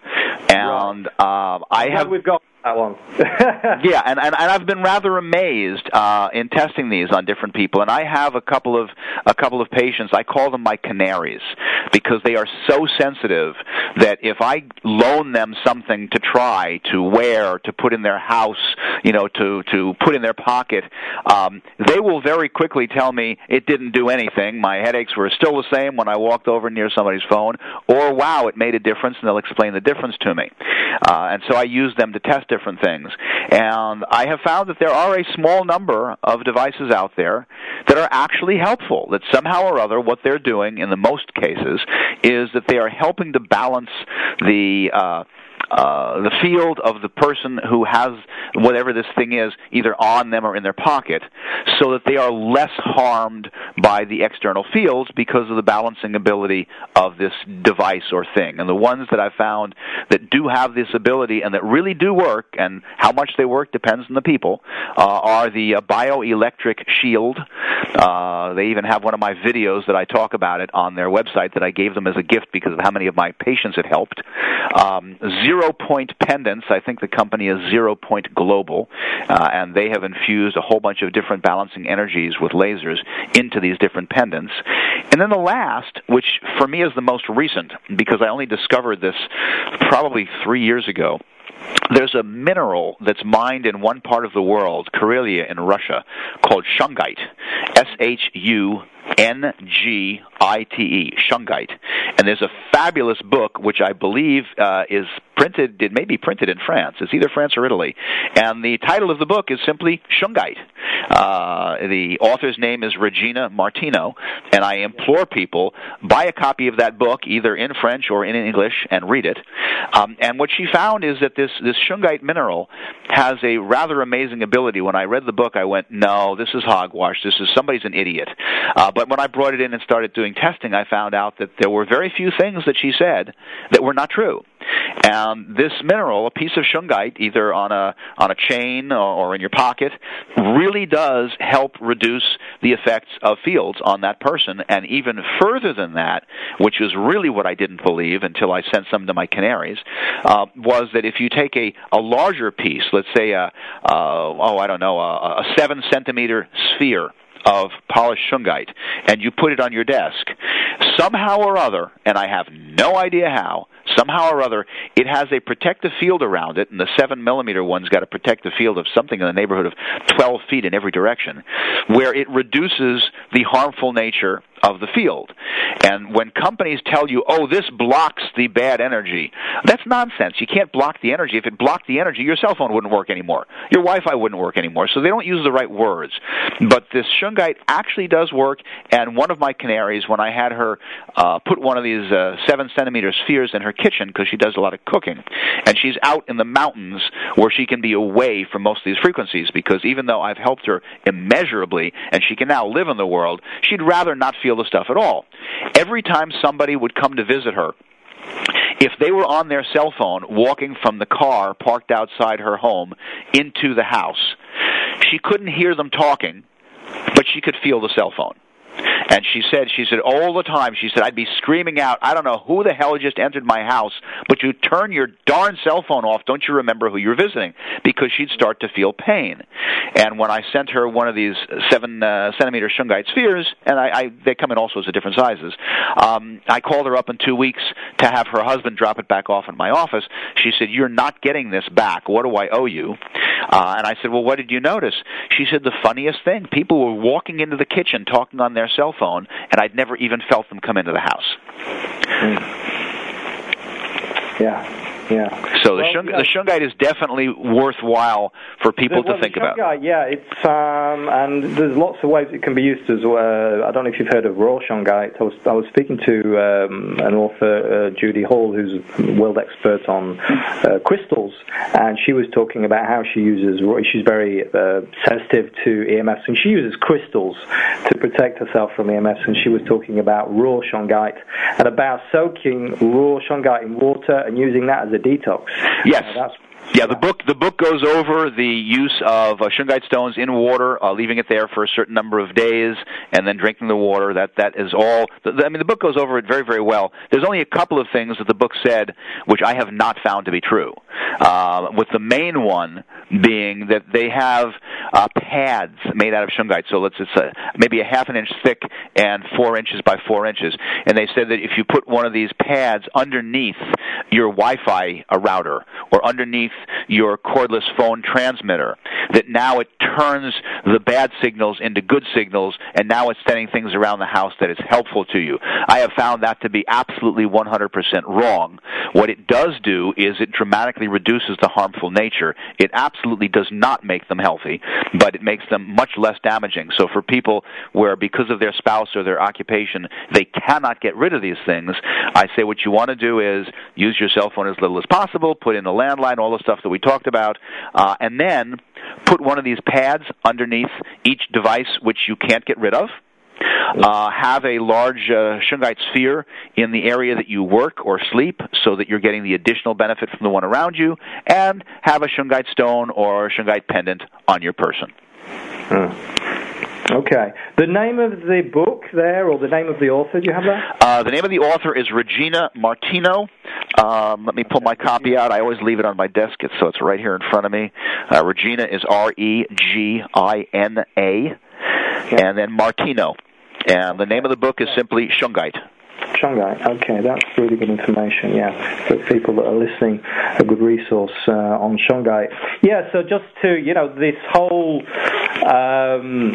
And uh, I have... We've got that one. yeah, and, and, and I've been rather amazed uh, in testing these on different people. And I have a couple of a couple of patients. I call them my canaries because they are so sensitive that if I loan them something to try, to wear, to put in their house, you know, to to put in their pocket, um, they will very quickly tell me it didn't do anything. My headaches were still the same when I walked over near somebody's phone, or wow, it made a difference, and they'll explain the difference to me. Uh, and so I use them to test different things. And I have found that there are a small number of devices out there that are actually helpful, that somehow or other what they're doing in the most cases is that they are helping to balance the uh, Uh, the field of the person who has whatever this thing is either on them or in their pocket, so that they are less harmed by the external fields because of the balancing ability of this device or thing. And the ones that I've found that do have this ability and that really do work, and how much they work depends on the people, uh, are the uh, Bioelectric Shield. Uh, they even have one of my videos that I talk about it on their website that I gave them as a gift because of how many of my patients it helped. Um, zero Zero Point pendants. I think the company is Zero Point Global, uh, and they have infused a whole bunch of different balancing energies with lasers into these different pendants. And then the last, which for me is the most recent, because I only discovered this probably three years ago, there's a mineral that's mined in one part of the world, Karelia in Russia, called shungite, S H U N G I T E, shungite. And there's a fabulous book, which I believe uh, is printed, it may be printed in France. It's either France or Italy. And the title of the book is simply Shungite. Uh, the author's name is Regina Martino, and I implore people, buy a copy of that book, either in French or in English, and read it. Um, and what she found is that this, this shungite mineral has a rather amazing ability. When I read the book, I went, no, this is hogwash. This is, somebody's an idiot. Uh, but when I brought it in and started doing testing, I found out that there were very few things that she said that were not true. And this mineral, a piece of shungite, either on a on a chain or, or in your pocket, really does help reduce the effects of fields on that person. And even further than that, which is really what I didn't believe until I sent some to my canaries, uh, was that if you take a, a larger piece, let's say a, a oh I don't know a, a seven centimeter sphere of polished shungite, and you put it on your desk, somehow or other, and I have no idea how, somehow or other, it has a protective field around it, and the seven millimeter one's got a protective field of something in the neighborhood of twelve feet in every direction, where it reduces the harmful nature of the field. And when companies tell you, oh, this blocks the bad energy, that's nonsense. You can't block the energy. If it blocked the energy, your cell phone wouldn't work anymore. Your Wi-Fi wouldn't work anymore. So they don't use the right words. But this shungite actually does work, and one of my canaries, when I had her uh, put one of these uh, seven centimeter spheres in her kitchen, because she does a lot of cooking, and she's out in the mountains where she can be away from most of these frequencies, because even though I've helped her immeasurably, and she can now live in the world, she'd rather not feel the stuff at all. Every time somebody would come to visit her, if they were on their cell phone walking from the car parked outside her home into the house, she couldn't hear them talking, but she could feel the cell phone. And she said, she said, all the time, she said, I'd be screaming out, I don't know who the hell just entered my house, but you turn your darn cell phone off, don't you remember who you're visiting? Because she'd start to feel pain. And when I sent her one of these seven uh, centimeter shungite spheres, and I, I, they come in all sorts of different sizes, um, I called her up in two weeks to have her husband drop it back off in my office. She said, you're not getting this back. What do I owe you? Uh, and I said, well, what did you notice? She said, the funniest thing, people were walking into the kitchen talking on their cell phone, and I'd never even felt them come into the house. Mm. Yeah. Yeah. So the, well, shung- yeah. the shungite is definitely worthwhile for people well, to think the about. Shungite, yeah, it's um, and there's lots of ways it can be used as well. I don't know if you've heard of raw shungite. I was I was speaking to um, an author, uh, Judy Hall, who's a world expert on uh, crystals, and she was talking about how she uses. She's very uh, sensitive to E M Fs, and she uses crystals to protect herself from E M Fs. And she was talking about raw shungite and about soaking raw shungite in water and using that as a detox. Yes. Uh, that's Yeah, the book the book goes over the use of uh, shungite stones in water, uh, leaving it there for a certain number of days, and then drinking the water. That that is all. The, the, I mean, the book goes over it very, very well. There's only a couple of things that the book said which I have not found to be true. Uh, with the main one being that they have uh, pads made out of shungite. So let's it's a, maybe a half an inch thick and four inches by four inches. And they said that if you put one of these pads underneath your Wi-Fi uh, router or underneath your cordless phone transmitter, that now it turns the bad signals into good signals, and now it's sending things around the house that is helpful to you. I have found that to be absolutely one hundred percent wrong. What it does do is it dramatically reduces the harmful nature. It absolutely does not make them healthy, but it makes them much less damaging. So for people where because of their spouse or their occupation they cannot get rid of these things, I say what you want to do is use your cell phone as little as possible, put in the landline, all the stuff that we talked about, uh, and then put one of these pads underneath each device which you can't get rid of. Uh, have a large uh, shungite sphere in the area that you work or sleep so that you're getting the additional benefit from the one around you, and have a shungite stone or a shungite pendant on your person. Hmm. Okay. The name of the book there, or the name of the author? Do you have that? Uh, the name of the author is Regina Martino. Um, let me pull my copy out. I always leave it on my desk, so it's right here in front of me. Uh, Regina is R E G I N A, and then Martino. And the name of the book is simply Shungite. Shungite. Okay, that's really good information, yeah, for people that are listening, a good resource uh, on Shungite. Yeah, so just to, you know, this whole um,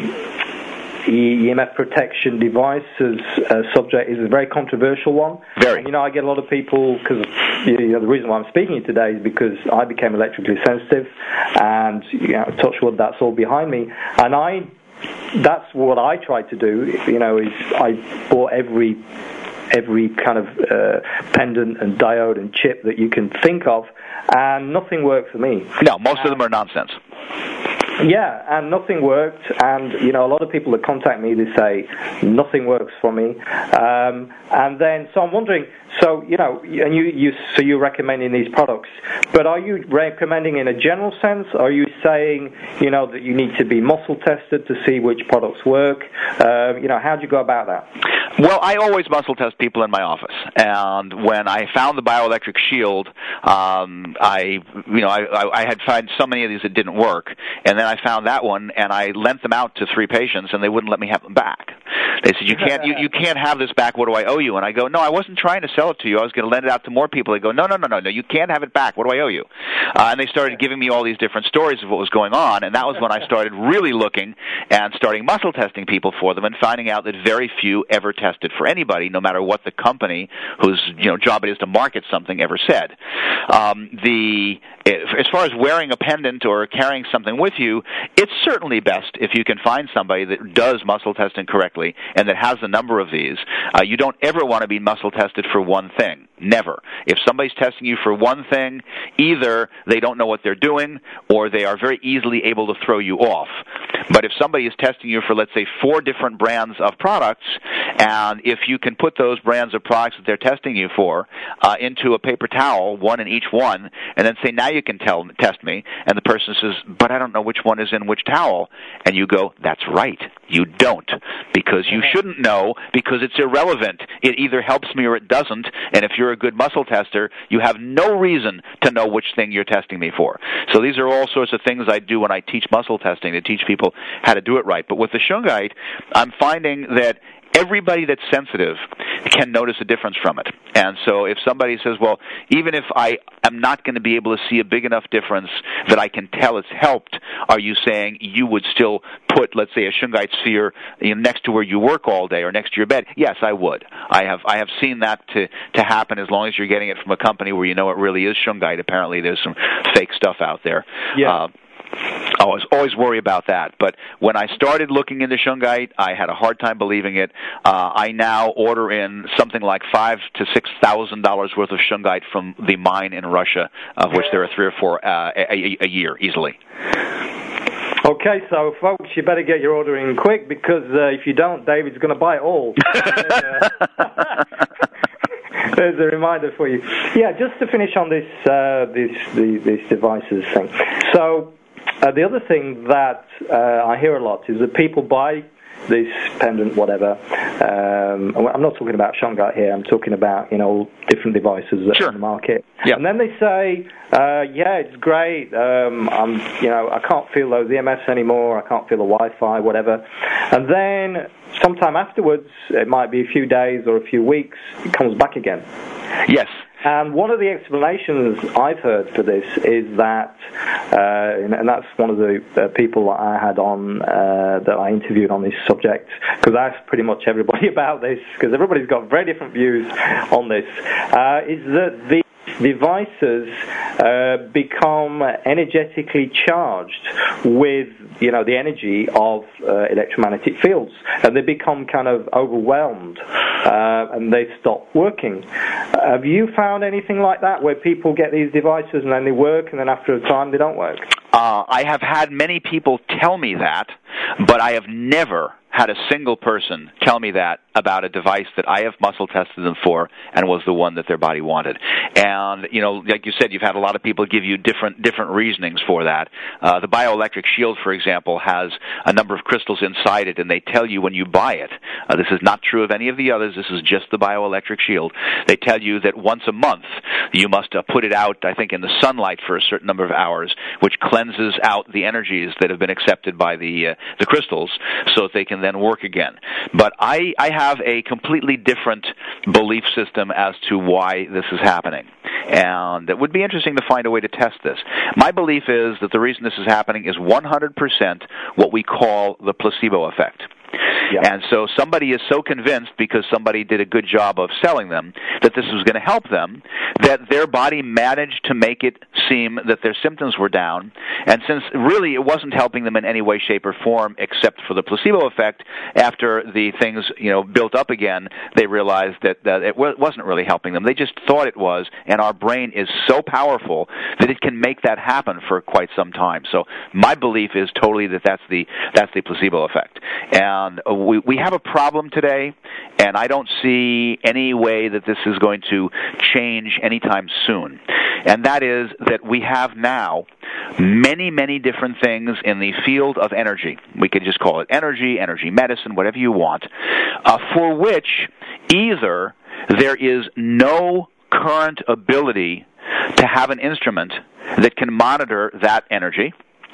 E M F protection devices uh, subject is a very controversial one. Very. And, you know, I get a lot of people, because you know, the reason why I'm speaking to you today is because I became electrically sensitive, and, you know, touch wood, that's all behind me. And I, that's what I tried to do, you know, is I bought every every kind of uh, pendant and diode and chip that you can think of, and nothing worked for me. No, most of them are nonsense. Yeah, and nothing worked, and, you know, a lot of people that contact me, they say, nothing works for me. Um, and then, so I'm wondering, so, you know, and you, you, so you're recommending these products, but are you recommending in a general sense? Are you saying, you know, that you need to be muscle tested to see which products work? Uh, you know, how do you go about that? Well, I always muscle test people in my office, and when I found the bioelectric shield, um, I, you know, I, I had found so many of these that didn't work, and then I found that one, and I lent them out to three patients, and they wouldn't let me have them back. They said, "You can't, you, you can't have this back. What do I owe you?" And I go, "No, I wasn't trying to sell it to you. I was going to lend it out to more people." They go, "No, no, no, no, no. You can't have it back. What do I owe you?" Uh, and they started giving me all these different stories of what was going on, and that was when I started really looking and starting muscle testing people for them, and finding out that very few ever tested for anybody, no matter what the company whose, you know, job it is to market something ever said. Um, the as far as wearing a pendant or carrying something with you, it's certainly best if you can find somebody that does muscle testing correctly and that has a number of these. Uh, you don't ever want to be muscle tested for one thing. Never. If somebody's testing you for one thing, either they don't know what they're doing or they are very easily able to throw you off. But if somebody is testing you for, let's say, four different brands of products, and if you can put those brands of products that they're testing you for uh, into a paper towel, one in each one, and then say, "Now you can tell, test me," and the person says, "But I don't know which one is in which towel," and you go, "That's right, you don't, because you shouldn't know, because it's irrelevant. It either helps me or it doesn't, and if you're a good muscle tester, you have no reason to know which thing you're testing me for." So these are all sorts of things I do when I teach muscle testing, to teach people how to do it right. But with the Shungite, I'm finding that everybody that's sensitive can notice a difference from it. And so if somebody says, "Well, even if I am not going to be able to see a big enough difference that I can tell it's helped," are you saying you would still put, let's say, a Shungite sphere, you know, next to where you work all day or next to your bed? Yes, I would. I have I have seen that to, to happen, as long as you're getting it from a company where you know it really is Shungite. Apparently there's some fake stuff out there. Yeah. Uh, I always, always worry about that. But when I started looking into Shungite, I had a hard time believing it. Uh, I now order in something like five to six thousand dollars worth of Shungite from the mine in Russia, of which there are three or four uh, a, a year easily. Okay, so folks, you better get your order in quick, because uh, if you don't, David's going to buy it all. There's a reminder for you. Yeah, just to finish on this, uh, this, the, this devices thing. So. Uh, the other thing that uh, I hear a lot is that people buy this pendant, whatever. Um, I'm not talking about Shungite here. I'm talking about, you know, different devices that sure. are on the market. Yep. And then they say, uh, "Yeah, it's great. Um, I'm, you know, I can't feel those E M Fs anymore. I can't feel the Wi-Fi, whatever." And then sometime afterwards, it might be a few days or a few weeks, it comes back again. Yes. And one of the explanations I've heard for this is that, uh, and that's one of the uh, people that I had on, uh, that I interviewed on this subject, because I asked pretty much everybody about this, because everybody's got very different views on this, uh, is that the devices uh, become energetically charged with, you know, the energy of uh, electromagnetic fields, and they become kind of overwhelmed, uh, and they stop working. Have you found anything like that, where people get these devices and then they work, and then after a time they don't work? Uh, I have had many people tell me that, but I have never had a single person tell me that about a device that I have muscle tested them for and was the one that their body wanted. And, you know, like you said, you've had a lot of people give you different different reasonings for that. Uh, the Bioelectric Shield, for example, has a number of crystals inside it, and they tell you when you buy it, uh, this is not true of any of the others, this is just the Bioelectric Shield, they tell you that once a month you must uh, put it out, I think, in the sunlight for a certain number of hours, which cleanses out the energies that have been accepted by the uh, the crystals so that they can then work again. But I, I have a completely different belief system as to why this is happening. And it would be interesting to find a way to test this. My belief is that the reason this is happening is one hundred percent what we call the placebo effect. Yeah. And so somebody is so convinced, because somebody did a good job of selling them, that this was going to help them, that their body managed to make it seem that their symptoms were down. And since really it wasn't helping them in any way, shape, or form except for the placebo effect, after the things, you know, built up again, they realized that, that it wasn't really helping them. They just thought it was, and our brain is so powerful that it can make that happen for quite some time. So my belief is totally that that's the that's the placebo effect. And we we have a problem today, and I don't see any way that this is going to change anytime soon. And that is that we have now many, many different things in the field of energy. We could just call it energy, energy medicine, whatever you want, uh, for which either there is no current ability to have an instrument that can monitor that energy,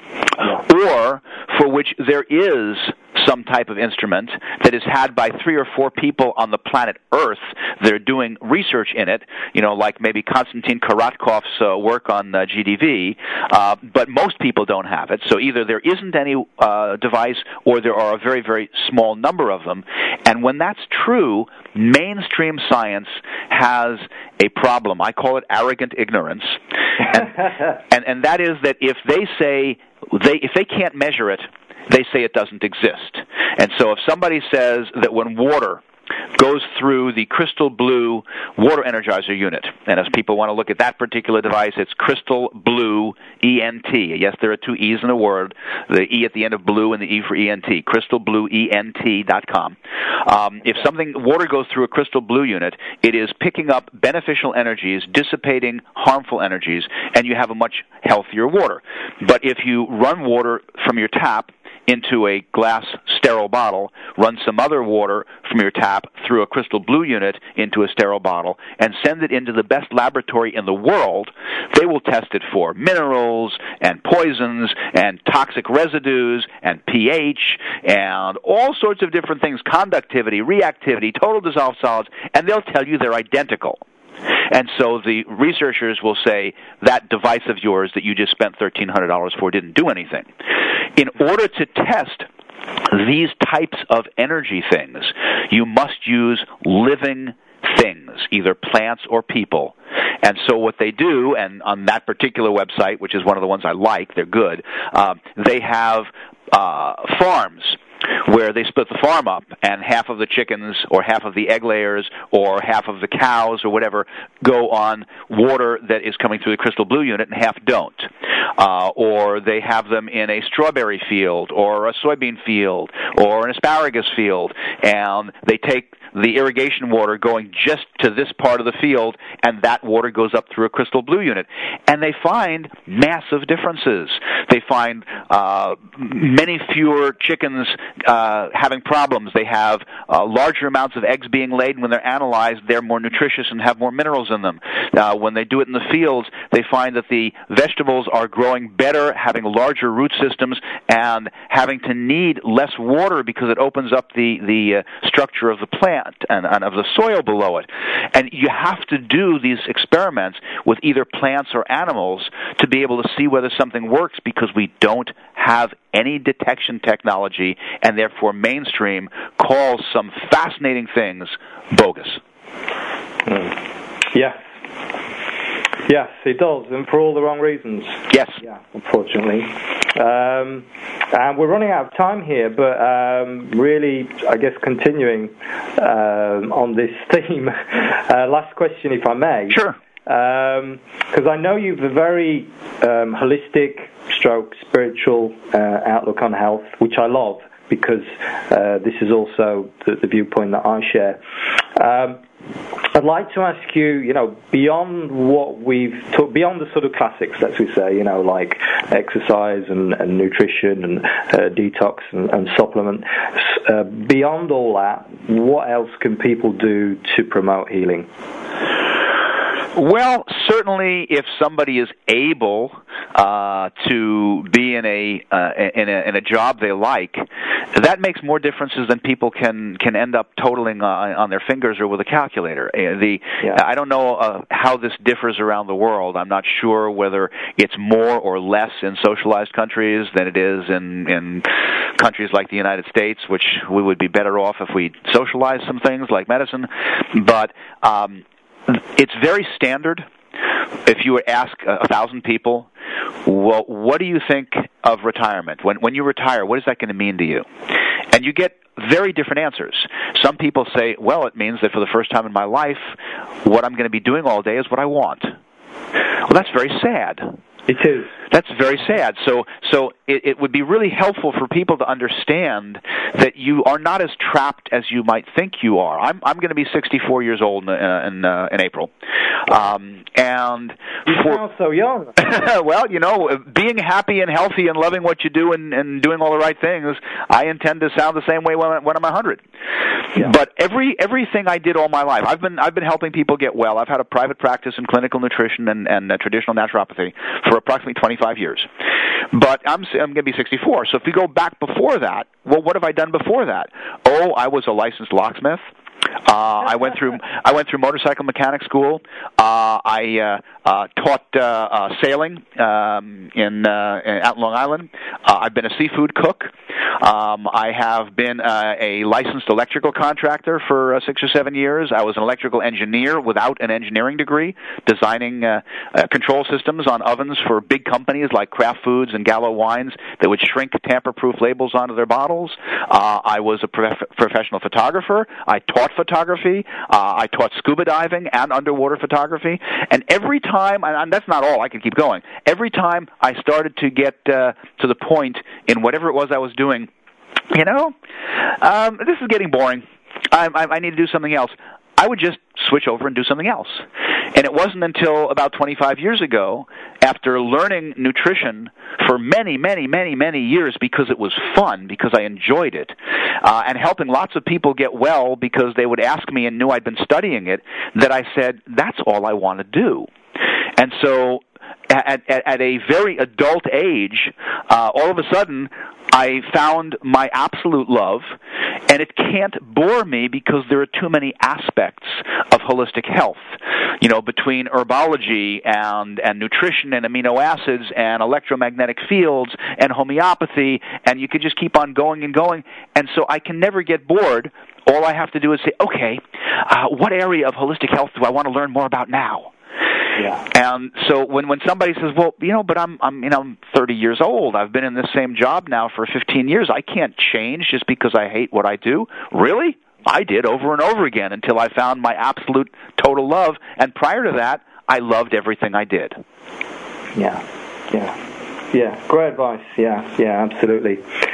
or for which there is some type of instrument that is had by three or four people on the planet Earth that are doing research in it, you know, like maybe Konstantin Karatkov's uh, work on uh, G D V, uh, but most people don't have it. So either there isn't any uh, device, or there are a very, very small number of them. And when that's true, mainstream science has a problem. I call it arrogant ignorance. And, and, and that is that if they say, they if they can't measure it, they say it doesn't exist. And so if somebody says that when water goes through the crystal blue water energizer unit, and as people want to look at that particular device, it's crystal blue E N T. Yes, there are two E's in a word, the E at the end of blue and the E for E N T, crystal blue E N T dot com. Um, if something, water goes through a crystal blue unit, it is picking up beneficial energies, dissipating harmful energies, and you have a much healthier water. But if you run water from your tap into a glass sterile bottle, run some other water from your tap through a crystal blue unit into a sterile bottle, and send it into the best laboratory in the world, they will test it for minerals and poisons and toxic residues and pH and all sorts of different things, conductivity, reactivity, total dissolved solids, and they'll tell you they're identical. And so the researchers will say, that device of yours that you just spent thirteen hundred dollars for didn't do anything. In order to test these types of energy things, you must use living things, either plants or people. And so what they do, and on that particular website, which is one of the ones I like, they're good, uh, they have uh, farms where they split the farm up, and half of the chickens or half of the egg layers or half of the cows or whatever go on water that is coming through the crystal blue unit, and half don't. Uh, or they have them in a strawberry field or a soybean field or an asparagus field, and they take the irrigation water going just to this part of the field, and that water goes up through a crystal blue unit. And they find massive differences. They find uh, many fewer chickens uh, having problems. They have uh, larger amounts of eggs being laid, and when they're analyzed, they're more nutritious and have more minerals in them. Uh, when they do it in the fields, they find that the vegetables are growing better, having larger root systems, and having to need less water because it opens up the, the uh, structure of the plant and, and of the soil below it. And you have to do these experiments with either plants or animals to be able to see whether something works, because we don't have any detection technology, and therefore mainstream calls some fascinating things bogus. Mm. Yeah. Yes, it does, and for all the wrong reasons. Yes. Yeah, unfortunately. Um, and we're running out of time here, but um, really, I guess, continuing um, on this theme. Uh, last question, if I may. Sure. Because um, I know you've a very um, holistic, stroke, spiritual uh, outlook on health, which I love. because uh, this is also the, the viewpoint that I share. Um, I'd like to ask you, you know, beyond what we've talked, beyond the sort of classics, let's we say, you know, like exercise and, and nutrition and uh, detox and, and supplement, uh, beyond all that, what else can people do to promote healing? Well, certainly, if somebody is able uh, to be in a, uh, in a in a job they like, that makes more differences than people can, can end up totaling on, on their fingers or with a calculator. Uh, the yeah. I don't know uh, how this differs around the world. I'm not sure whether it's more or less in socialized countries than it is in in countries like the United States, which we would be better off if we socialized some things like medicine, but. Um, It's very standard. If you were ask a thousand people, well, what do you think of retirement? When when you retire, what is that going to mean to you? And you get very different answers. Some people say, well, it means that for the first time in my life, what I'm going to be doing all day is what I want. Well, that's very sad. It is. That's very sad. So, so it, it would be really helpful for people to understand that you are not as trapped as you might think you are. I'm I'm going to be sixty-four years old in uh, in, uh, in April, um, and you for, sound so young. Well, you know, being happy and healthy and loving what you do and, and doing all the right things, I intend to sound the same way when, when I'm a hundred. Yeah. But every everything I did all my life, I've been I've been helping people get well. I've had a private practice in clinical nutrition and and uh, traditional naturopathy for approximately twenty-five years. But I'm I'm going to be sixty-four. So if we go back before that, well, what have I done before that? Oh, I was a licensed locksmith. Uh, I went through I went through motorcycle mechanic school. Uh, I uh, uh, taught uh, uh, sailing um, in, uh, in out in Long Island. Uh, I've been a seafood cook. Um, I have been uh, a licensed electrical contractor for uh, six or seven years. I was an electrical engineer without an engineering degree, designing uh, uh, control systems on ovens for big companies like Kraft Foods and Gallo Wines that would shrink tamper-proof labels onto their bottles. Uh, I was a prof- professional photographer. I taught photography. Uh, I taught scuba diving and underwater photography. And every time, and that's not all, I could keep going, every time I started to get uh, to the point in whatever it was I was doing, you know, um, this is getting boring. I, I, I need to do something else. I would just switch over and do something else. And it wasn't until about twenty-five years ago, after learning nutrition for many, many, many, many years because it was fun, because I enjoyed it, uh, and helping lots of people get well because they would ask me and knew I'd been studying it, that I said, that's all I want to do. And so at, at, at a very adult age, uh, all of a sudden, I found my absolute love, and it can't bore me because there are too many aspects of holistic health. You know, between herbology and, and nutrition and amino acids and electromagnetic fields and homeopathy, and you could just keep on going and going. And so I can never get bored. All I have to do is say, okay, uh, what area of holistic health do I want to learn more about now? Yeah. And so when, when somebody says, well, you know, but I'm I'm you know I'm thirty years old. I've been in this same job now for fifteen years. I can't change just because I hate what I do. Really? I did over and over again until I found my absolute total love. And prior to that, I loved everything I did. Yeah. Yeah. Yeah. Great advice. Yeah. Yeah. Absolutely.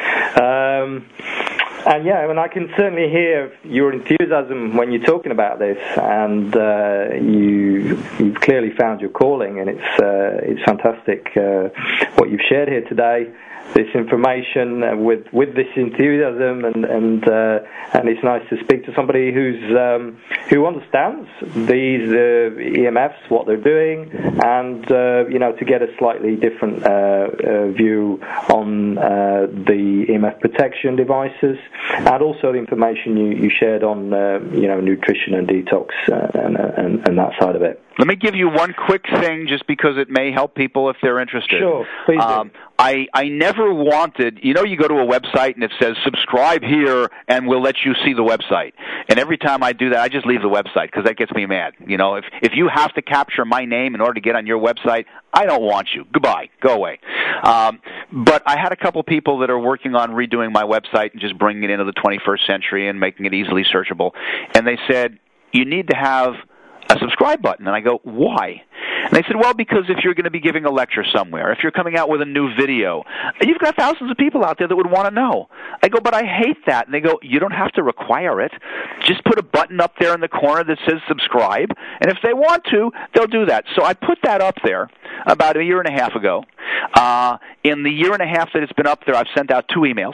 Um, And yeah, and I can certainly hear your enthusiasm when you're talking about this, and uh, you you've clearly found your calling, and it's uh, it's fantastic uh, what you've shared here today. This information uh, with with this enthusiasm, and and uh, and it's nice to speak to somebody who's um, who understands these uh, E M Fs, what they're doing, and uh, you know, to get a slightly different uh, uh, view on uh, the E M F protection devices, and also the information you, you shared on uh, you know, nutrition and detox uh, and, and and that side of it. Let me give you one quick thing, just because it may help people if they're interested. Sure, please do. Um, I, I never wanted, you know, you go to a website and it says, subscribe here and we'll let you see the website. And every time I do that, I just leave the website because that gets me mad. You know, if, if you have to capture my name in order to get on your website, I don't want you. Goodbye. Go away. Um, but I had a couple people that are working on redoing my website and just bringing it into the twenty-first century and making it easily searchable. And they said, you need to have a subscribe button. And I go, why? And they said, well, because if you're going to be giving a lecture somewhere, if you're coming out with a new video, you've got thousands of people out there that would want to know. I go, but I hate that. And they go, you don't have to require it. Just put a button up there in the corner that says subscribe, and if they want to, they'll do that. So I put that up there about a year and a half ago. Uh, in the year and a half that it's been up there, I've sent out two emails.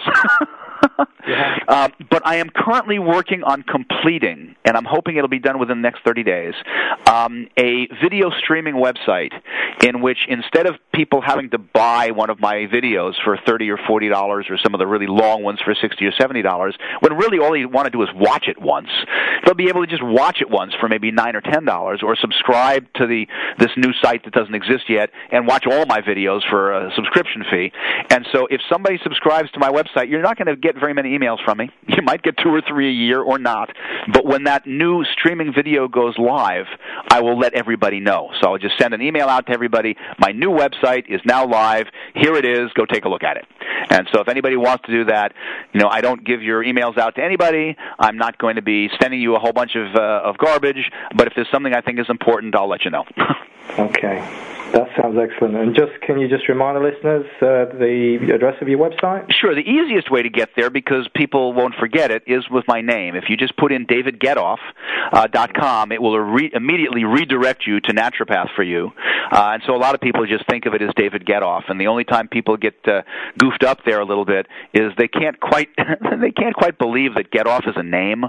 Yeah. Uh, but I am currently working on completing, and I'm hoping it'll be done within the next thirty days, um, a video streaming website in which instead of people having to buy one of my videos for thirty or forty dollars or some of the really long ones for sixty or seventy dollars, when really all you want to do is watch it once, they'll be able to just watch it once for maybe nine or ten dollars, or subscribe to the this new site that doesn't exist yet and watch all my videos for a subscription fee. And so if somebody subscribes to my website, you're not going to get very many emails from me. You might get two or three a year or not. But when that new streaming video goes live, I will let everybody know. So I'll just send an email out to everybody. My new website is now live. Here it is. Go take a look at it. And so if anybody wants to do that, you know, I don't give your emails out to anybody. I'm not going to be sending you a whole bunch of uh, of garbage. But if there's something I think is important, I'll let you know. Okay. That sounds excellent. And just can you just remind the listeners uh, the address of your website? Sure. The easiest way to get there, because people won't forget it, is with my name. If you just put in david getoff dot com, it will re- immediately redirect you to Naturopath for you. Uh, and so a lot of people just think of it as David Getoff. And the only time people get uh, goofed up there a little bit is they can't quite they can't quite believe that Getoff is a name.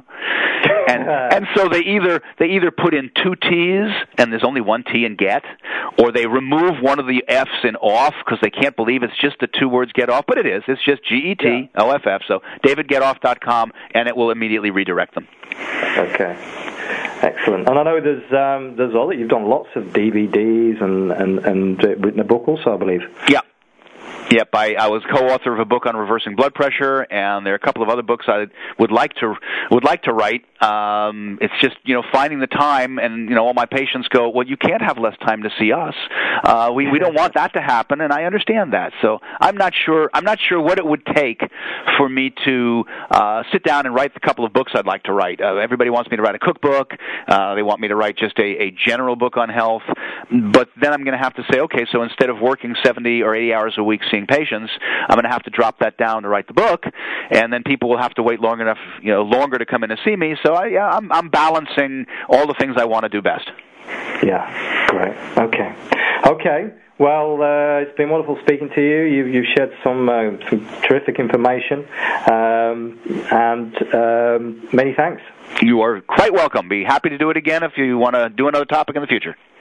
And and so they either they either put in two T's and there's only one T in get, or they remove one of the F's in off because they can't believe it's just the two words get off, but it is. It's just G E T O F F. So david getoff dot com, and it will immediately redirect them. Okay. Excellent. And I know there's um, there's other, you've done lots of D V Ds and, and, and uh, written a book also, I believe. Yeah. Yep, I, I was co-author of a book on reversing blood pressure, and there are a couple of other books I would like to would like to write. Um, it's just, you know, finding the time, and, you know, all my patients go, well, you can't have less time to see us. Uh, we we don't want that to happen, and I understand that. So I'm not sure I'm not sure what it would take for me to uh, sit down and write the couple of books I'd like to write. Uh, everybody wants me to write a cookbook. Uh, they want me to write just a, a general book on health. But then I'm going to have to say, okay, so instead of working seventy or eighty hours a week seeing patients, I'm going to have to drop that down to write the book, and then people will have to wait long enough, you know, longer to come in and see me. So I, yeah, I'm, I'm balancing all the things I want to do best. Yeah, great. Okay, okay. Well, uh, it's been wonderful speaking to you. You've, you've shared some uh, some terrific information, um, and um, many thanks. You are quite welcome. Be happy to do it again if you want to do another topic in the future.